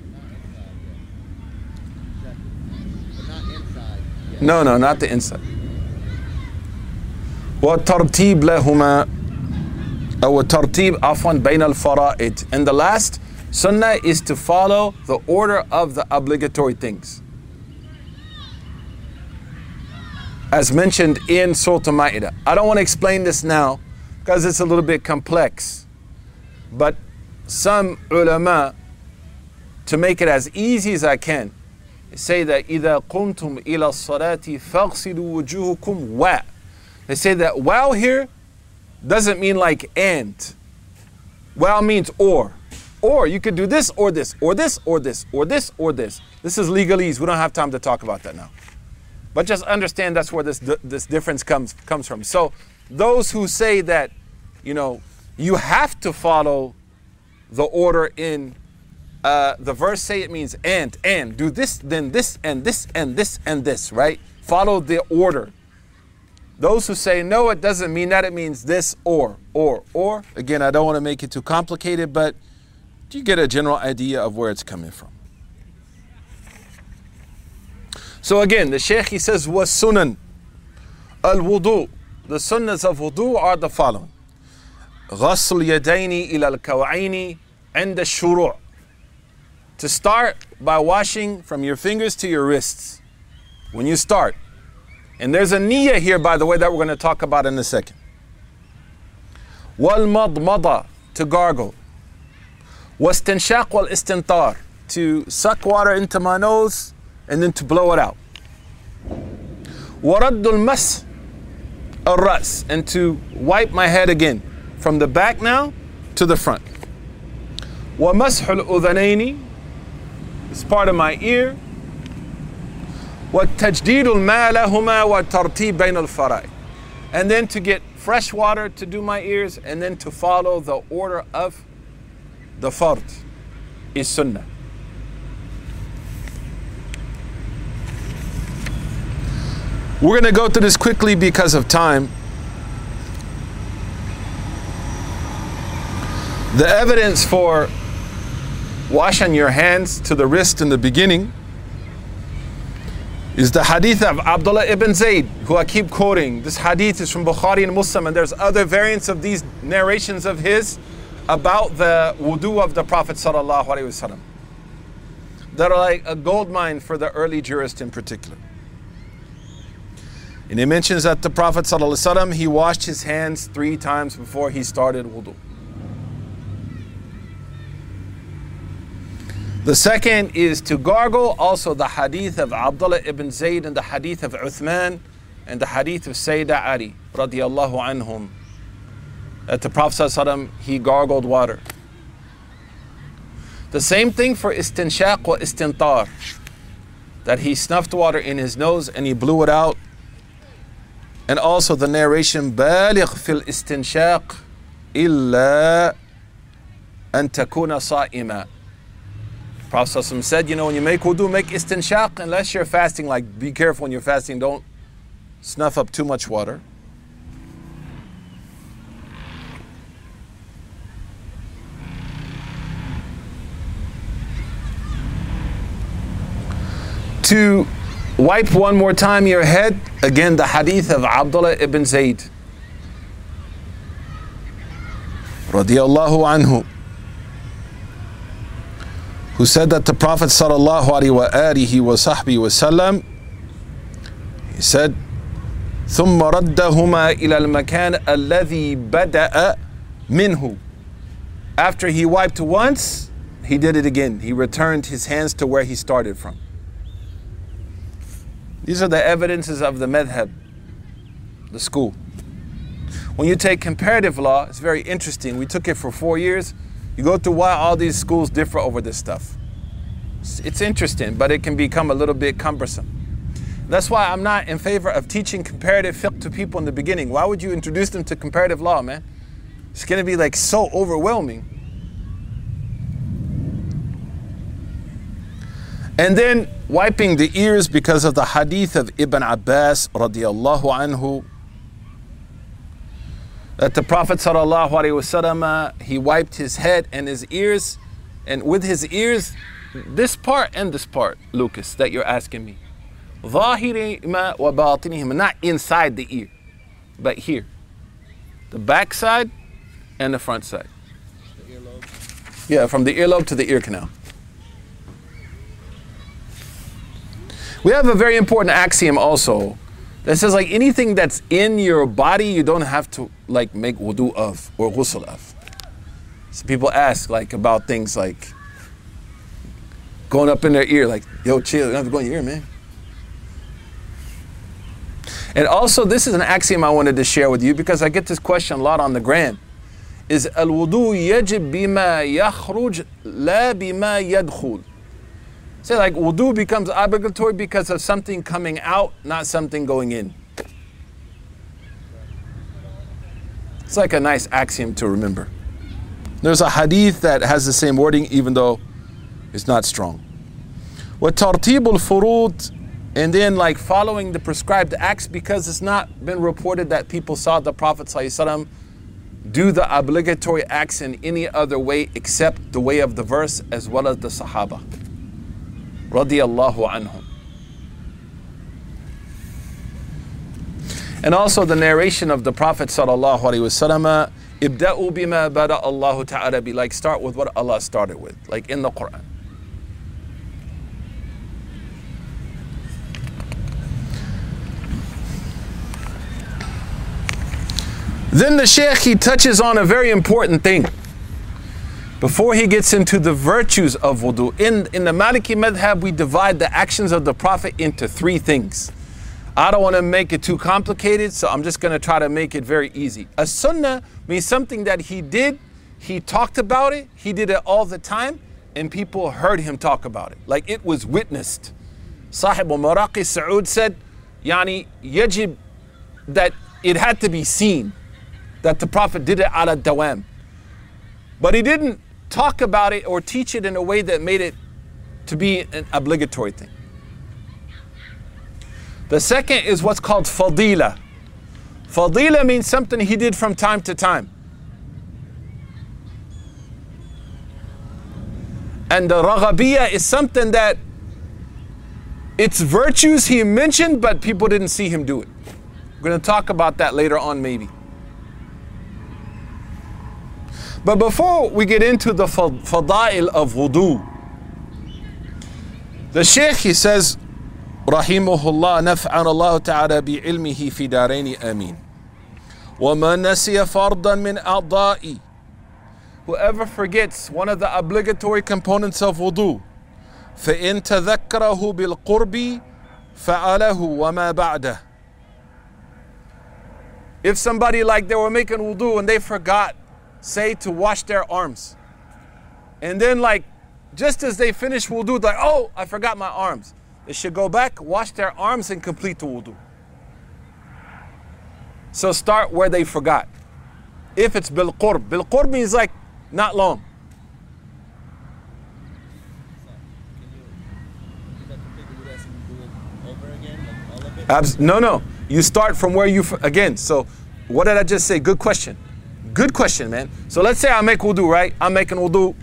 No, no, not the inside. وَالتَّرْتِيبْ لَهُمَا أو التَّرْتِيبْ عَفْوًا بَيْنَ الْفَرَائِض. And the last sunnah is to follow the order of the obligatory things. As mentioned in Surah Al-Ma'idah. I don't want to explain this now because it's a little bit complex. But some ulama, to make it as easy as I can, say that إِذَا قُمْتُمْ إِلَى الصَّلَاةِ فَاغْسِلُوا وُجُوهُكُمْ wa. They say that wow here doesn't mean like and. Wow means or. or you could do this or this or this or this or this or this. This is legalese. We don't have time to talk about that now. But just understand that's where this this difference comes comes from. So those who say that, you know, you have to follow the order in uh, the verse, say it means and, and, do this, then this, and this, and this, and this, right? Follow the order. Those who say, no, it doesn't mean that, it means this, or, or, or. Again, I don't want to make it too complicated, but you get a general idea of where it's coming from. So again, the Shaykh, he says, was sunan al-wudu. The sunnahs of wudu are the following. غسل اليدين إلى الكوعين عند الشروع. To start by washing from your fingers to your wrists when you start. And there's a niyyah here, by the way, that we're going to talk about in a second. والمضمضة, to gargle. واستنشاق والاستنطار, to suck water into my nose and then to blow it out. ورد المس الرأس, and to wipe my head again from the back now to the front. ومسح الأذنين, it's part of my ear. وتجديد الماء لهما والترتيب بين الفرائض, and then to get fresh water to do my ears, and then to follow the order of the fard is sunnah. We're going to go through this quickly because of time. The evidence for washing your hands to the wrist in the beginning is the hadith of Abdullah ibn Zayd, who I keep quoting. This hadith is from Bukhari and Muslim, and there's other variants of these narrations of his about the wudu of the Prophet sallallahu alaihi wasallam that are like a gold mine for the early jurist in particular. And he mentions that the Prophet sallallahu alaihi wasallam, he washed his hands three times before he started wudu. The second is to gargle, also the hadith of Abdullah ibn Zayd and the hadith of Uthman and the hadith of Sayyidina Ali radiyallahu anhum, that the Prophet ﷺ, he gargled water. The same thing for istinshaq wa istintar, that he snuffed water in his nose and he blew it out. And also the narration, baligh fil istinshaq illa an takuna sa'ima. Prophet ﷺ said, you know, when you make wudu, make istinshaq, unless you're fasting. Like, be careful when you're fasting, don't snuff up too much water. To wipe one more time your head, again the hadith of Abdullah ibn Zayd radiyallahu anhu, who said that the Prophet sallallahu alaihi wa alihi wa sahbihi wa sallam, he said, ثم ردهما إلى المكان الذي بدأ منه. After he wiped once, he did it again. He returned his hands to where he started from. These are the evidences of the madhab, the school. When you take comparative law, it's very interesting. We took it for four years. You go through why all these schools differ over this stuff. It's, it's interesting, but it can become a little bit cumbersome. That's why I'm not in favor of teaching comparative fiqh to people in the beginning. Why would you introduce them to comparative law, man? It's going to be like so overwhelming. And then wiping the ears, because of the hadith of Ibn Abbas radiyallahu anhu, that the Prophet sallallahu alaihi wasallam, he wiped his head and his ears, and with his ears, this part and this part, Lucas, that you're asking me, ظاهرهما وباطنهما, not inside the ear, but here, the back side and the front side. The earlobe. Yeah, from the earlobe to the ear canal. We have a very important axiom also that says, like, anything that's in your body, you don't have to like make wudu of or ghusl of. So people ask like about things like going up in their ear, like, yo, chill, you don't have to go in your ear, man. And also, this is an axiom I wanted to share with you because I get this question a lot on the gram. is al-wudu yajib bima yakhruj la bima yadkhul. Say like wudu becomes obligatory because of something coming out, not something going in. It's like a nice axiom to remember. There's a hadith that has the same wording even though it's not strong. وَتَرْتِيبُ الْفُرُوض, and then like following the prescribed acts, because it's not been reported that people saw the Prophet ﷺ do the obligatory acts in any other way except the way of the verse, as well as the Sahaba radiyallahu anhum. And also the narration of the Prophet sallallahu alaihi wasallam, ibda'u bima bada Allahu ta'ala bi, like start with what Allah started with, like in the Quran. Then the Shaykh, he touches on a very important thing before he gets into the virtues of wudu. In, in the Maliki madhab, we divide the actions of the Prophet into three things. I don't want to make it too complicated, so I'm just going to try to make it very easy. A sunnah means something that he did, he talked about it, he did it all the time, and people heard him talk about it. Like it was witnessed. Sahib al-Maraqi Saud said, Yani yajib, that it had to be seen that the Prophet did it ala dawam. But he didn't talk about it or teach it in a way that made it to be an obligatory thing. The second is what's called fadila. Fadila means something he did from time to time. And the raghabiyya is something that its virtues he mentioned, but people didn't see him do it. We're going to talk about that later on maybe. But before we get into the fadail of wudu, the Shaykh, he says, Rahimahullah, naf'an Allah ta'ala bi'ilmihi fi daraini ameen. وَمَنْ نَسِيَ فَرْضًا مِنْ أَعْضَائِ. Whoever forgets one of the obligatory components of wudu, فَإِن تَذَكَّرَهُ بِالْقُرْبِ فَعَلَهُ وَمَا بَعْدَهُ. If somebody, like they were making wudu and they forgot, say, to wash their arms, and then like just as they finish wudu, like, oh, I forgot my arms, they should go back, wash their arms, and complete the wudu. So start where they forgot. If it's bil qurb, bil qurb means like not long. Abs- no, no. You start from where you, f- again, so what did I just say? Good question. Good question, man. So let's say I make wudu, right? I'm making wudu.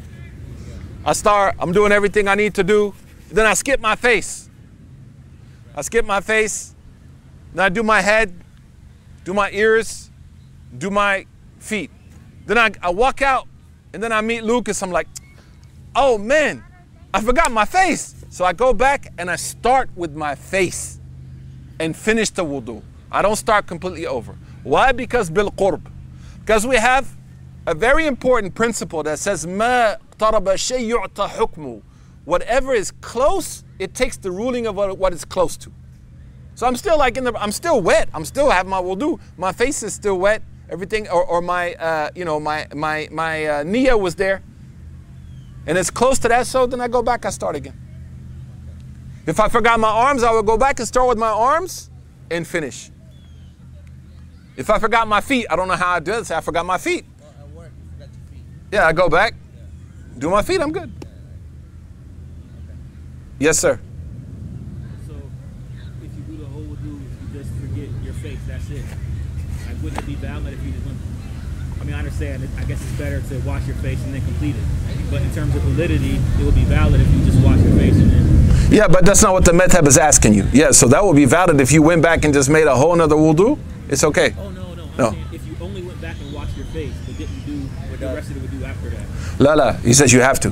I start, I'm doing everything I need to do. Then I skip my face. I skip my face. Then I do my head, do my ears, do my feet. Then I, I walk out, and then I meet Lucas. I'm like, oh man, I forgot my face. So I go back and I start with my face and finish the wudu. I don't start completely over. Why? Because bil qurb. Because we have a very important principle that says, ma taraba shay yu'ta hukmu. Whatever is close, it takes the ruling of what it's close to. So I'm still like in the, I'm still wet. I'm still having my wudu. My face is still wet. Everything, or, or my, uh, you know, my my my uh, niyyah was there, and it's close to that. So then I go back. I start again. If I forgot my arms, I would go back and start with my arms and finish. If I forgot my feet, I don't know how I do it. Say I forgot my feet. Well, at work, you forgot your feet. Yeah, I go back, Yeah. do my feet. I'm good. Yeah. Okay. Yes, sir. So, if you do the whole wudu, you just forget your face, that's it. Like, wouldn't it be valid if you just went? I mean, I understand. It, I guess it's better to wash your face and then complete it. But in terms of validity, it would be valid if you just wash your face and then. Yeah, but that's not what the madhab is asking you. Yeah, so that would be valid if you went back and just made a whole nother wudu. It's okay. Oh no, no. I'm No. saying if you only went back and washed your face, but didn't do what the rest of it would do after that. La la. He says you have to.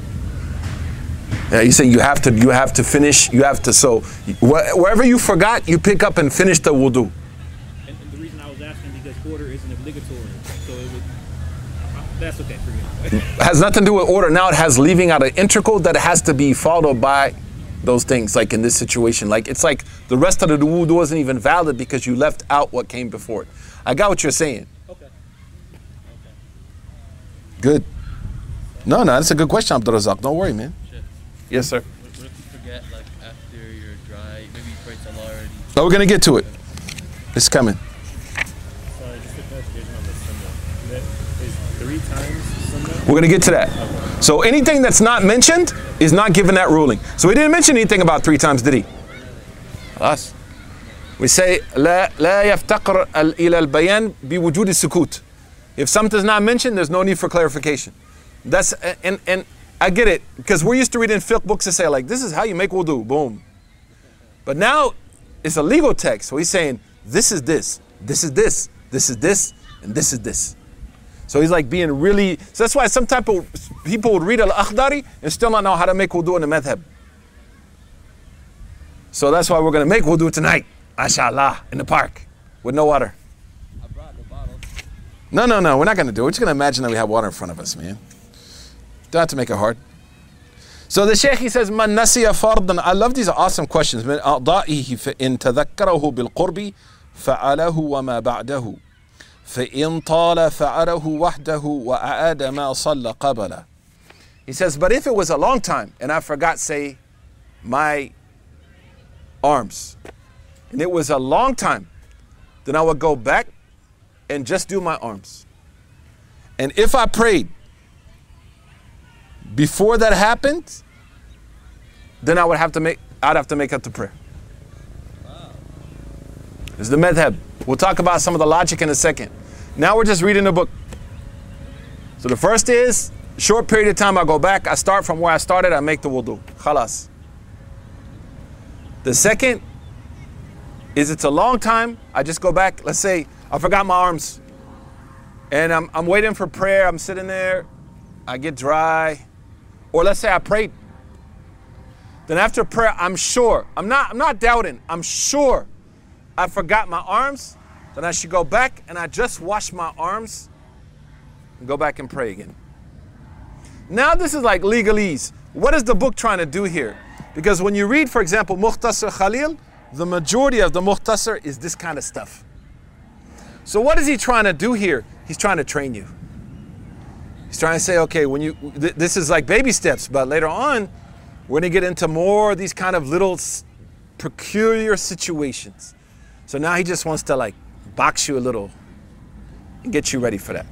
Yeah, he's saying you have to. You have to finish. You have to. So wh- wherever you forgot, you pick up and finish the wudu. And, and the reason I was asking because order isn't obligatory, so it would. Uh, that's okay. Forget it. Has nothing to do with order. Now it has leaving out an integral that has to be followed by those things. Like in this situation, like it's like the rest of the wudu wasn't even valid because you left out what came before it. I got what you're saying. Okay. Okay. Good. No, no, that's a good question, Abdul Razak. Don't worry, man. Shit. Yes, sir. What, what if you forget, like, after you're dry, maybe you prayed Salah already? Oh, we're going to get to it. It's coming. Sorry, just a clarification on the sunnah. That is three times sunnah? We're going to get to that. So anything that's not mentioned is not given that ruling. So he didn't mention anything about three times, did he? Us. We say, لا لا يفتقر إلى البيان بوجود السكوت. If something's not mentioned, there's no need for clarification. That's and and I get it, because we're used to reading fiqh books that say like, this is how you make wudu, boom. But now it's a legal text. So he's saying, this is this, this is this, this is this, and this is this. So he's like being really, so that's why some type of people would read Al-Akhdari and still not know how to make wudu in the madhab. So that's why we're going to make wudu tonight, mashallah, in the park with no water. I brought the bottle. No, no, no, we're not going to do it. We're just going to imagine that we have water in front of us, man. Don't have to make it hard. So the Shaykh, he says, Man nasiya fardan. I love these awesome questions. من أعضائه فإن تذكره بالقرب فعله وما بعده فإن طال فعله وحده وأعاد ما صلى قبله. He says, but if it was a long time and I forgot, say, my arms, and it was a long time, then I would go back and just do my arms. And if I prayed before that happened, then I would have to make, I'd have to make up the prayer. Wow. This is the madhab. We'll talk about some of the logic in a second. Now we're just reading the book. So the first is, short period of time I go back, I start from where I started, I make the wudu. Khalas. The second is it's a long time, I just go back, let's say I forgot my arms. And I'm, I'm waiting for prayer, I'm sitting there, I get dry. Or let's say I prayed. Then after prayer, I'm sure, I'm not, I'm not doubting, I'm sure I forgot my arms. Then I should go back and I just wash my arms and go back and pray again. Now this is like legalese. What is the book trying to do here? Because when you read, for example, Mukhtasar Khalil, the majority of the Mukhtasar is this kind of stuff. So what is he trying to do here? He's trying to train you. He's trying to say, okay, when you, th- this is like baby steps, but later on, we're going to get into more of these kind of little s- peculiar situations. So now he just wants to like box you a little and get you ready for that.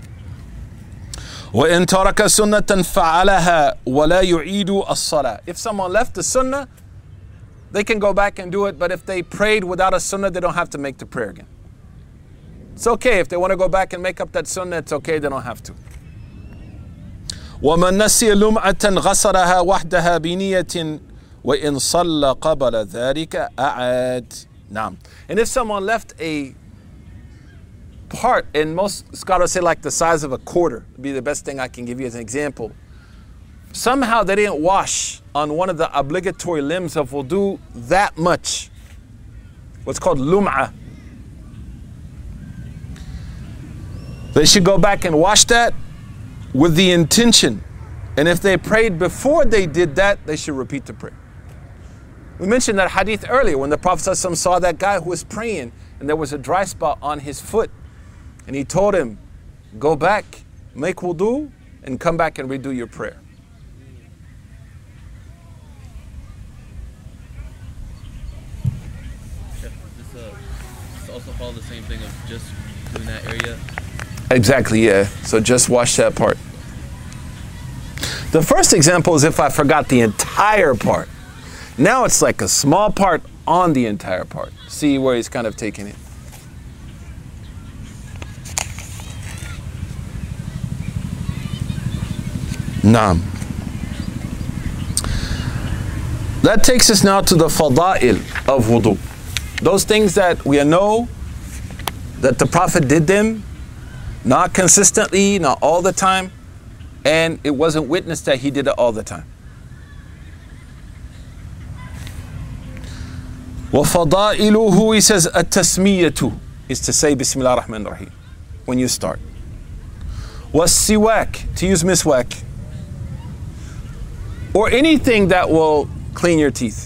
وَإِن تَرَكَ سُنَّةً فَعَلَهَا وَلَا يُعِيدُ الصَّلَاةِ. If someone left the sunnah, they can go back and do it, but if they prayed without a sunnah, they don't have to make the prayer again. It's okay. If they want to go back and make up that sunnah, it's okay. They don't have to. وَمَنْ نَسِيَ لُمْعَةً غَسَرَهَا وَحْدَهَا بِنِيَّةٍ وَإِنْ صَلَّ قَبَلَ ذَلِكَ أَعَادْ. Naam. And if someone left a part, and most scholars say like the size of a quarter, would be the best thing I can give you as an example. Somehow they didn't wash on one of the obligatory limbs of wudu that much. What's called lum'ah. They should go back and wash that with the intention. And if they prayed before they did that, they should repeat the prayer. We mentioned that hadith earlier when the Prophet ﷺ saw that guy who was praying and there was a dry spot on his foot. And he told him, go back, make wudu, and come back and redo your prayer. This, uh, this also follow the same thing of just doing that area? Exactly, yeah. So just wash that part. The first example is if I forgot the entire part. Now it's like a small part on the entire part. See where he's kind of taking it. Naam. That takes us now to the fada'il of wudu. Those things that we know that the Prophet did them, not consistently, not all the time, and it wasn't witnessed that he did it all the time. وَفَضَائِلُهُ, he says, التَّسْمِيَةُ is to say Bismillah ar-Rahman ar-Rahim when you start. وَالسِّوَاك, to use miswak. Or anything that will clean your teeth.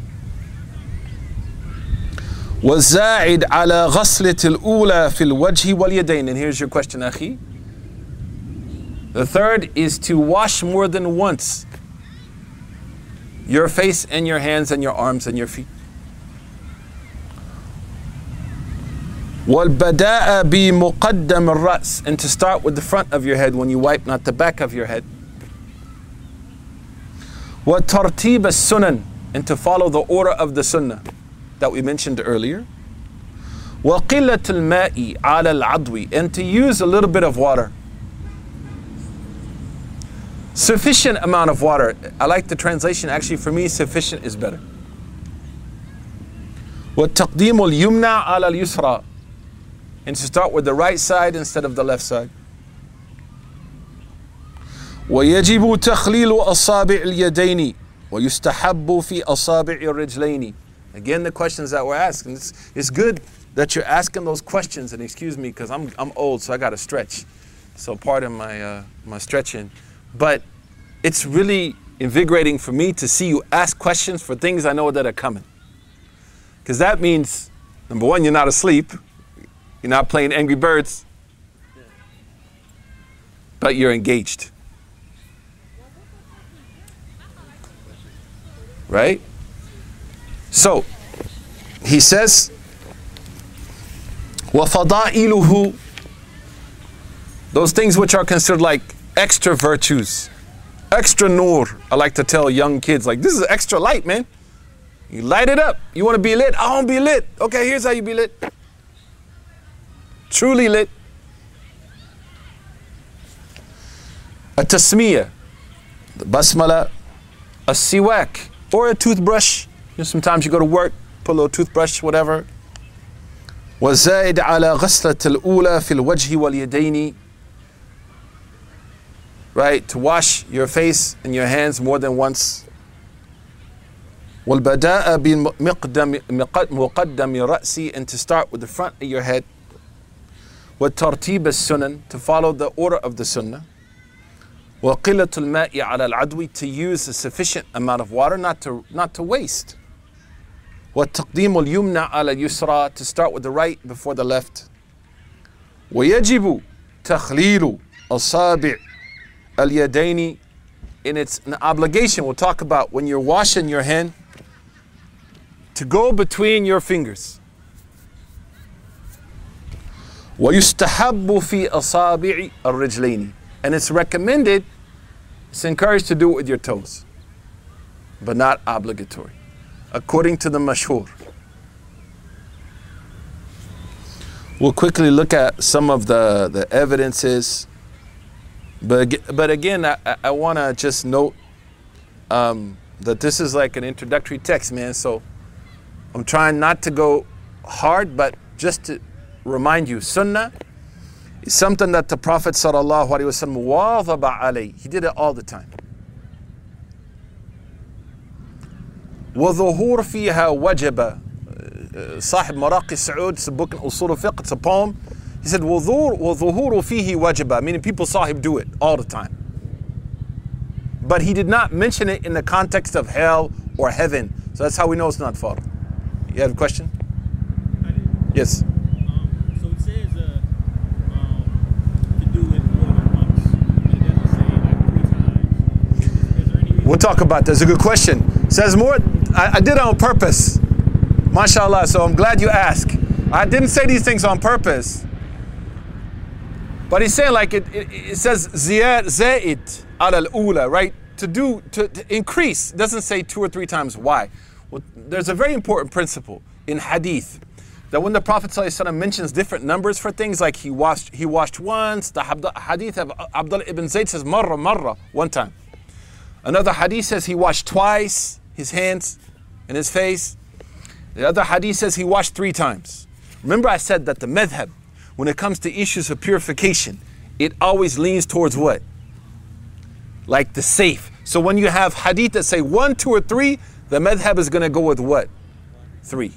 وَالزَّاعِدْ عَلَى غَسْلَةِ الْأُولَى فِي الْوَجْهِ وَالْيَدَيْنِ. And here's your question, akhi. The third is to wash more than once your face and your hands and your arms and your feet. وَالْبَدَاءَ بِمُقَدَّمِ الرَّأْسِ, and to start with the front of your head when you wipe, not the back of your head. وَتَرْتِيبَ السُّنَنِ, and to follow the order of the sunnah that we mentioned earlier. وَقِلَّةِ الْمَاءِ عَلَى الْعَضْوِ, and to use a little bit of water. Sufficient amount of water. I like the translation. Actually, for me, sufficient is better. وَالتَّقْدِيمُ الْيُمْنَى عَلَى الْيُسْرَى, and to start with the right side instead of the left side. وَيَجِبُ تَخْلِيلُ أَصَابِعِ الْيَدَيْنِ وَيُسْتَحَبُّ فِي أَصَابِعِ الرِّجْلَيْنِ. Again, the questions that we're asking. It's, it's good that you're asking those questions, and excuse me, because I'm I'm old, so I got to stretch. So pardon my uh, my stretching. But it's really invigorating for me to see you ask questions for things I know that are coming. Because that means, number one, you're not asleep. You're not playing Angry Birds. But you're engaged. Right? So, he says, وَفَضَائِلُهُ, those things which are considered like extra virtues, extra nur. I like to tell young kids, like, this is extra light, man. You light it up. You want to be lit? I want to be lit. Okay, here's how you be lit. Truly lit. A tasmiyah, the basmala, a siwak, or a toothbrush. You know, sometimes you go to work, put a little toothbrush, whatever. وَزَائِدْ عَلَى غَسْلَةِ الْأُولَى فِي الْوَجْهِ وَالْيَدَيْنِ. Right, to wash your face and your hands more than once. وَالْبَدَاءَ بِمُقَدَّمِ رَأْسِ, and to start with the front of your head. وَالتَّرْتِيبَ السُّنَنِ, to follow the order of the sunnah. وَقِلَّةُ الْمَاءِ عَلَى الْعَدْوِ, to use a sufficient amount of water, not to not to waste. وَالتَّقْدِيمُ الْيُمْنَى عَلَى الْيُسْرَى, to start with the right before the left. وَيَجِبُ تَخْلِيلُ أَصَابِعِ الْيَدَيْنِ, and it's an obligation, we'll talk about when you're washing your hand, to go between your fingers. وَيُسْتَحَبُّ فِي أَصَابِعِ الرِّجْلَيْنِ, and it's recommended, it's encouraged to do it with your toes, but not obligatory, according to the mashhur. We'll quickly look at some of the, the evidences, but, but again, I, I want to just note um, that this is like an introductory text, man, so I'm trying not to go hard, but just to remind you, sunnah is something that the Prophet sallallahu alaihi wasallam wadhaba alayh. He did it all the time. وَظُهُورُ فِيهَا وَجَبَ. صاحب مراقي السعود, it's a book in Usul al-Fiqh, it's a poem. He said, وَظُهُورُ فِيهِ وَجَبَ, meaning people saw him do it all the time. But he did not mention it in the context of hell or heaven. So that's how we know it's not fard. You have a question? I did. Yes. Um, so it says uh, um, to do it more than once, but it doesn't say like three times. Is there any reason? We'll talk about that. It's a good question. It says more, I, I did it on purpose. MashaAllah, so I'm glad you asked. I didn't say these things on purpose. But he's saying like it, it, it says ziyad zaid ala al-ula, right? To do, to, to increase. It doesn't say two or three times. Why? Well, there's a very important principle in hadith that when the Prophet ﷺ mentions different numbers for things, like he washed, he washed once. The hadith of Abdullah ibn Zayd says marra marra, one time. Another hadith says he washed twice, his hands and his face. The other hadith says he washed three times. Remember I said that the madhab, when it comes to issues of purification, it always leans towards what? Like the safe. So when you have hadith that say one, two, or three, the madhab is going to go with what? Three.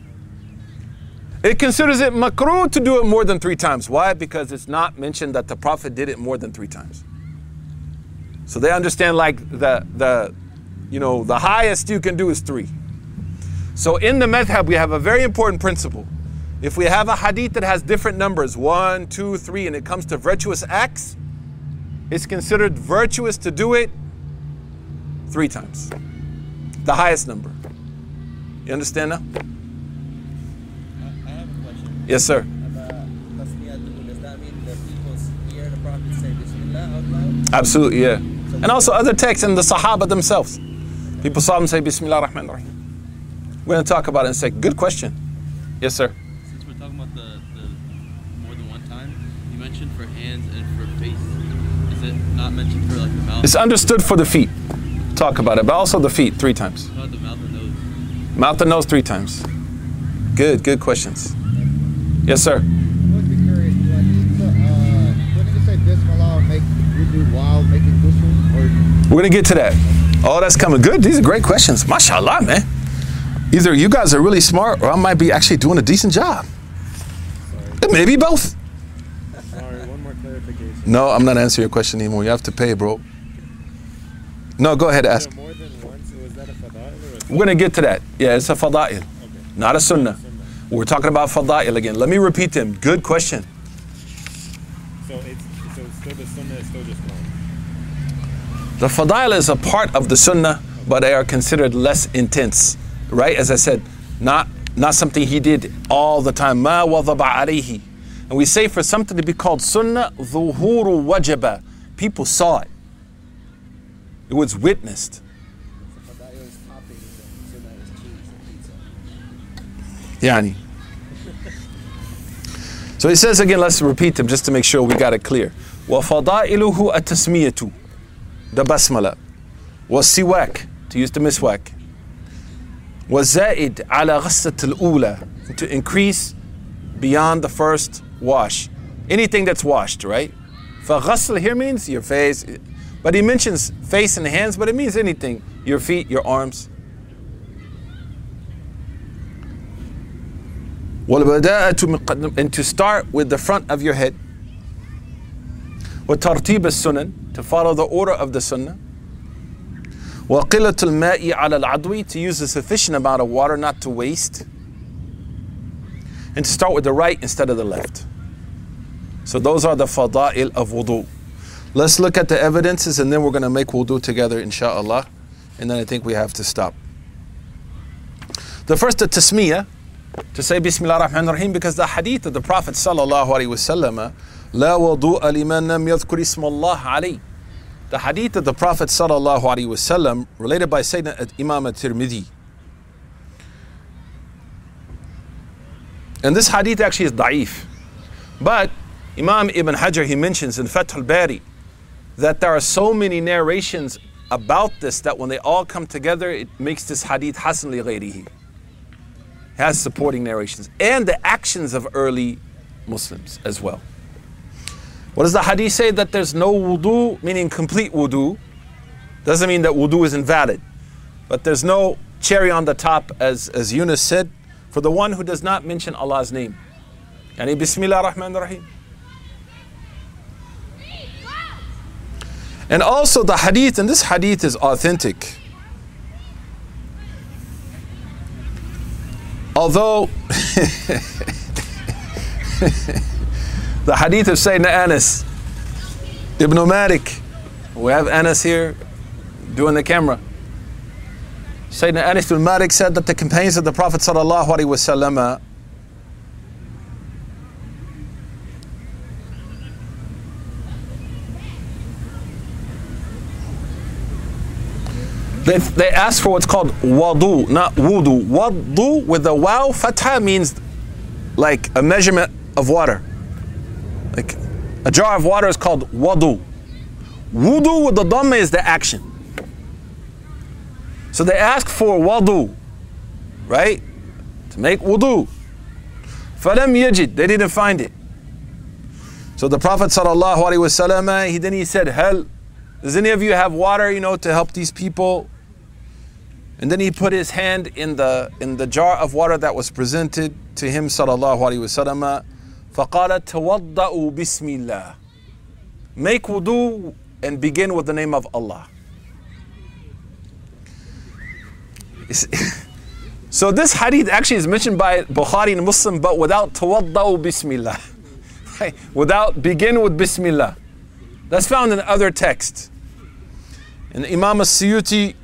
It considers it makruh to do it more than three times. Why? Because it's not mentioned that the Prophet did it more than three times. So they understand like the, the, you know, the highest you can do is three. So in the madhab, we have a very important principle. If we have a hadith that has different numbers, one, two, three, and it comes to virtuous acts, it's considered virtuous to do it three times. The highest number. You understand now? I have a question. Yes, sir. About tasmiyatu, does that mean that people hear the Prophet say Bismillah out loud? Absolutely, yeah. And also other texts and the Sahaba themselves. People saw them say Bismillah ar-Rahman ar-Rahim. We're going to talk about it in a second. Good question. Yes, sir. Since we're talking about the, the more than one time, you mentioned for hands and for face. Is it not mentioned for like the mouth? It's understood for the feet. Talk about it, but also the feet three times. How about the mouth and nose? Mouth and nose three times. Good, good questions. Yes, sir. I would be curious, do I need to, uh, when you say Bismillah and make wudu while making ghusl? Or We're going to get to that. Oh, that's coming. Good. These are great questions. MashaAllah, man. Either you guys are really smart or I might be actually doing a decent job. Maybe both. Sorry, one more clarification. No, I'm not answering your question anymore. You have to pay, bro. No, go ahead, ask. So more than once, was that a fada'il or a We're going to get to that. Yeah, it's a fada'il, Okay. not a sunnah. We're talking about fada'il again. Let me repeat them. Good question. So it's so it's still the sunnah is still just one. The fada'il is a part of the sunnah, but they are considered less intense, right? As I said, not not something he did all the time. Ma wadaba alayhi. And we say for something to be called sunnah, dhuhuru wajaba. People saw it. It was witnessed. Fadail is toppings and sunnah is cheese and pizza. Yani. So he says again, let's repeat them just to make sure we got it clear. وَفَضَائِلُهُ التَّسْمِيَةُ The basmala. وَالسِّوَاك To use the miswak. وَزَائِد عَلَى غَسَّةِ الْأُولَى To increase beyond the first wash. Anything that's washed, right? فَغَسْل here means your face. But he mentions face and hands, but it means anything. Your feet, your arms. And to start with the front of your head. وترتيب السنن To follow the order of the sunnah. وقلة الماء على العضو To use a sufficient amount of water, not to waste. And to start with the right instead of the left. So those are the fada'il of wudu. Let's look at the evidences and then we're going to make wudu together, inshallah. And then I think we have to stop. The first, the tasmiyah, to say Bismillah ar-Rahman ar-Rahim, because the hadith of the Prophet sallallahu alaihi wasallam, لا وضوء لمن لم يذكر اسم الله عليه. The hadith of the Prophet sallallahu alaihi wasallam, related by Sayyidina Imam at-Tirmidhi. And this hadith actually is da'if. But Imam Ibn Hajar, he mentions in Fath al-Bari that there are so many narrations about this that when they all come together, it makes this hadith hasan li ghayrihi. Has supporting narrations and the actions of early Muslims as well. What does the hadith say? That there's no wudu, meaning complete wudu. Doesn't mean that wudu is invalid. But there's no cherry on the top, as, as Yunus said, for the one who does not mention Allah's name. Yani Bismillah ar-Rahman ar-Rahim. And also the hadith, and this hadith is authentic. Although the hadith of Sayyidina Anas Ibn Malik, we have Anas here doing the camera. Sayyidina Anas Ibn Malik said that the companions of the Prophet sallallahu alaihi wasallam They, they ask for what's called wadu, not wudu. Wadu with the waw fatha means like a measurement of water. Like a jar of water is called wadu. Wudu with the dhamma is the action. So they ask for wadu, right? To make wudu. Falam yajid, they didn't find it. So the Prophet sallallahu alaihi wasallam, he then he said, Hal, does any of you have water, you know, to help these people? And then he put his hand in the in the jar of water that was presented to him, sallallahu alaihi wasallam. فَقَالَ تَوَضَّأُوا بِسْمِ اللَّهِ Make wudu and begin with the name of Allah. So this hadith actually is mentioned by Bukhari and Muslim, but without تَوَضَّأُوا بِسْمِ اللَّهِ. Without begin with Bismillah. That's found in other texts. And Imam As-Suyuti,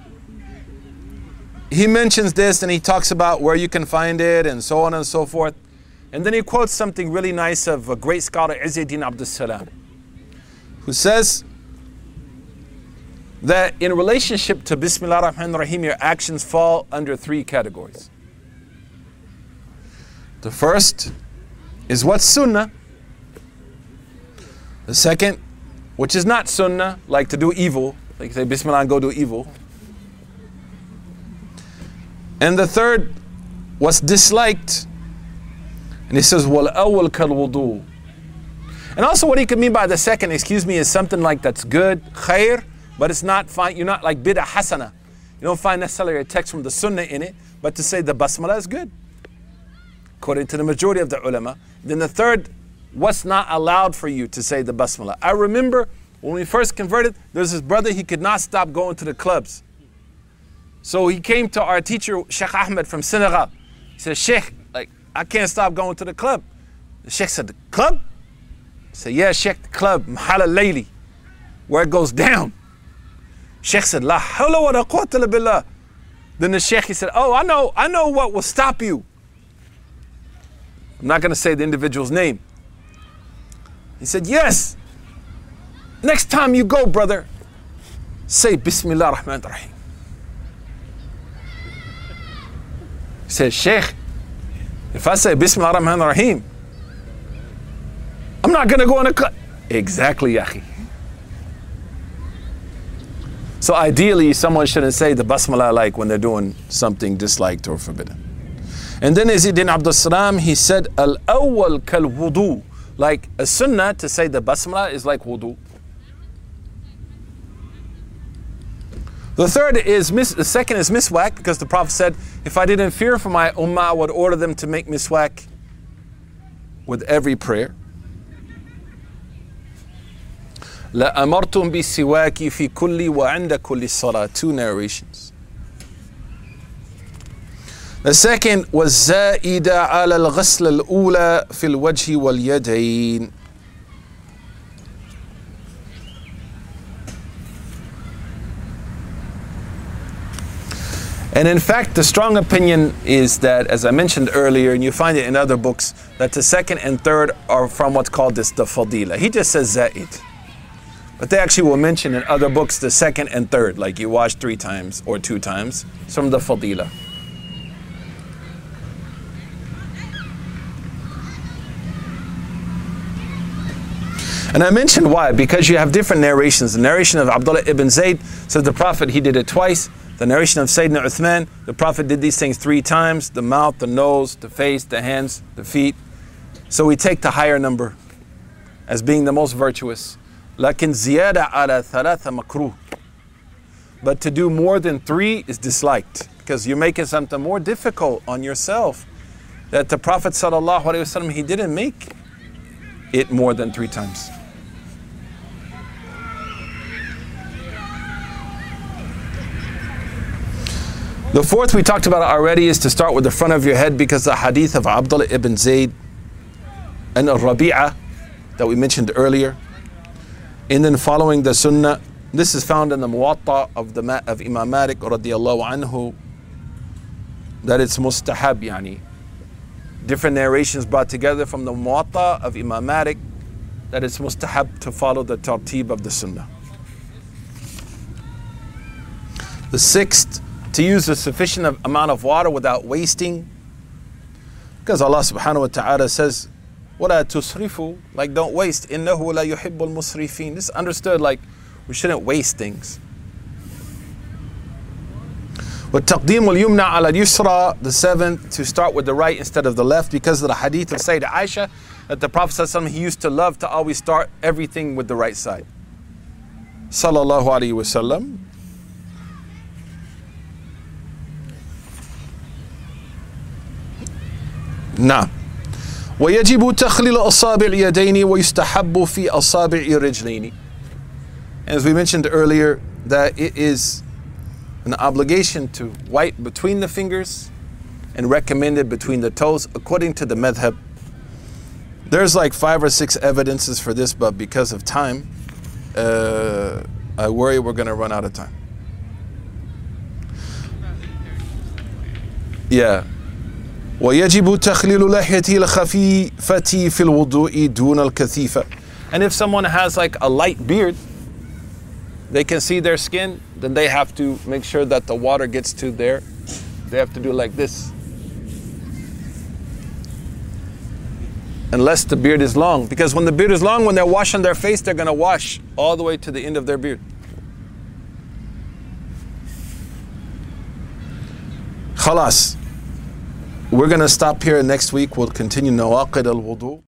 he mentions this and he talks about where you can find it and so on and so forth. And then he quotes something really nice of a great scholar, Izzuddin Abdus Salam, who says that in relationship to Bismillah ar-Rahman ar-Rahim, your actions fall under three categories. The first is what's sunnah. The second, which is not sunnah, like to do evil, like say Bismillah and go do evil. And the third, what's disliked. And he says, wal awwal kal wudu. And also what he could mean by the second, excuse me, is something like that's good, khair, but it's not fine. You're not like bid'ah hasana. You don't find necessarily a text from the sunnah in it, but to say the basmalah is good, according to the majority of the ulama. Then the third, what's not allowed for you to say the basmalah. I remember when we first converted, there's this brother, he could not stop going to the clubs. So he came to our teacher, Sheikh Ahmed from Senegal. He said, Sheikh, like, I can't stop going to the club. The Sheikh said, the club? He said, yeah, Sheikh, the club, Mahal al-Layli, where it goes down. Sheikh said, La hawla wa la quwwata illa billah. Then the Sheikh, he said, oh, I know, I know what will stop you. I'm not going to say the individual's name. He said, yes. Next time you go, brother, say Bismillah ar-Rahman ar-Rahim. He said, Sheikh, if I say Bismillah ar-Rahman ar-Rahim, I'm not going to go in a club. Exactly, Yahi. So ideally, someone shouldn't say the basmalah like when they're doing something disliked or forbidden. And then Izzuddin Abdus Salam, he said, al-awwal kal wudu. Like a sunnah to say the basmalah is like wudu. The third is, mis- the second is miswak, because the Prophet said, if I didn't fear for my ummah, I would order them to make miswak with every prayer. لَأَمَرْتُمْ بِالسِّوَاكِ فِي كُلِّ وَعِنْدَ كُلِّ الصَّلَاةِ. Two narrations. The second was زَائِدَ عَلَى الْغَسْلَ الْأُولَى فِي الْوَجْهِ وَالْيَدَيْنِ. And in fact, the strong opinion is that, as I mentioned earlier, and you find it in other books, that the second and third are from what's called this, the fadila. He just says za'id. But they actually will mention in other books the second and third, like you wash three times or two times. It's from the fadila. And I mentioned why, because you have different narrations. The narration of Abdullah ibn Zayd says the Prophet, he did it twice. The narration of Sayyidina Uthman, the Prophet did these things three times: the mouth, the nose, the face, the hands, the feet. So we take the higher number as being the most virtuous. لكن زيادة على ثلاثة مكروه. But to do more than three is disliked, because you're making something more difficult on yourself. That the Prophet sallallahu alaihi wasallam, he didn't make it more than three times. The fourth we talked about already is to start with the front of your head, because the hadith of Abdullah ibn Zayd and Rabi'ah that we mentioned earlier. And then following the sunnah, this is found in the Muwatta of the of Imam Malik radiyallahu anhu, that it's mustahab, yani. Different narrations brought together from the Muwatta of Imam Malik, that it's mustahab to follow the tartib of the sunnah. The sixth, to use a sufficient amount of water without wasting, because Allah subhanahu wa ta'ala says, وَلَا تُسْرِفُوا, like don't waste. إِنَّهُ لَا يُحِبُّ الْمُسْرِفِينَ. This is understood like we shouldn't waste things. وَالتَّقْدِيمُ الْيُمْنَى عَلَى الْيُسْرَى. The seventh, to start with the right instead of the left, because of the hadith of Sayyidah Aisha, that the Prophet ﷺ, he used to love to always start everything with the right side. Sallallahu alayhi wa sallam. نعم. ويجب تخليل أصابع اليدين ويستحب في أصابع الرجلين. As we mentioned earlier, that it is an obligation to wipe between the fingers and recommended between the toes, according to the madhab. There's like five or six evidences for this, but because of time, uh, I worry we're going to run out of time. Yeah. ويجب تخليل لحيته الخفيفة في الوضوء دون الكثيفة. And if someone has like a light beard, they can see their skin, then they have to make sure that the water gets to there. They have to do like this. Unless the beard is long. Because when the beard is long, when they're washing their face, they're going to wash all the way to the end of their beard. Khalas. We're going to stop here. Next week we'll continue Nawaqid al-Wudu.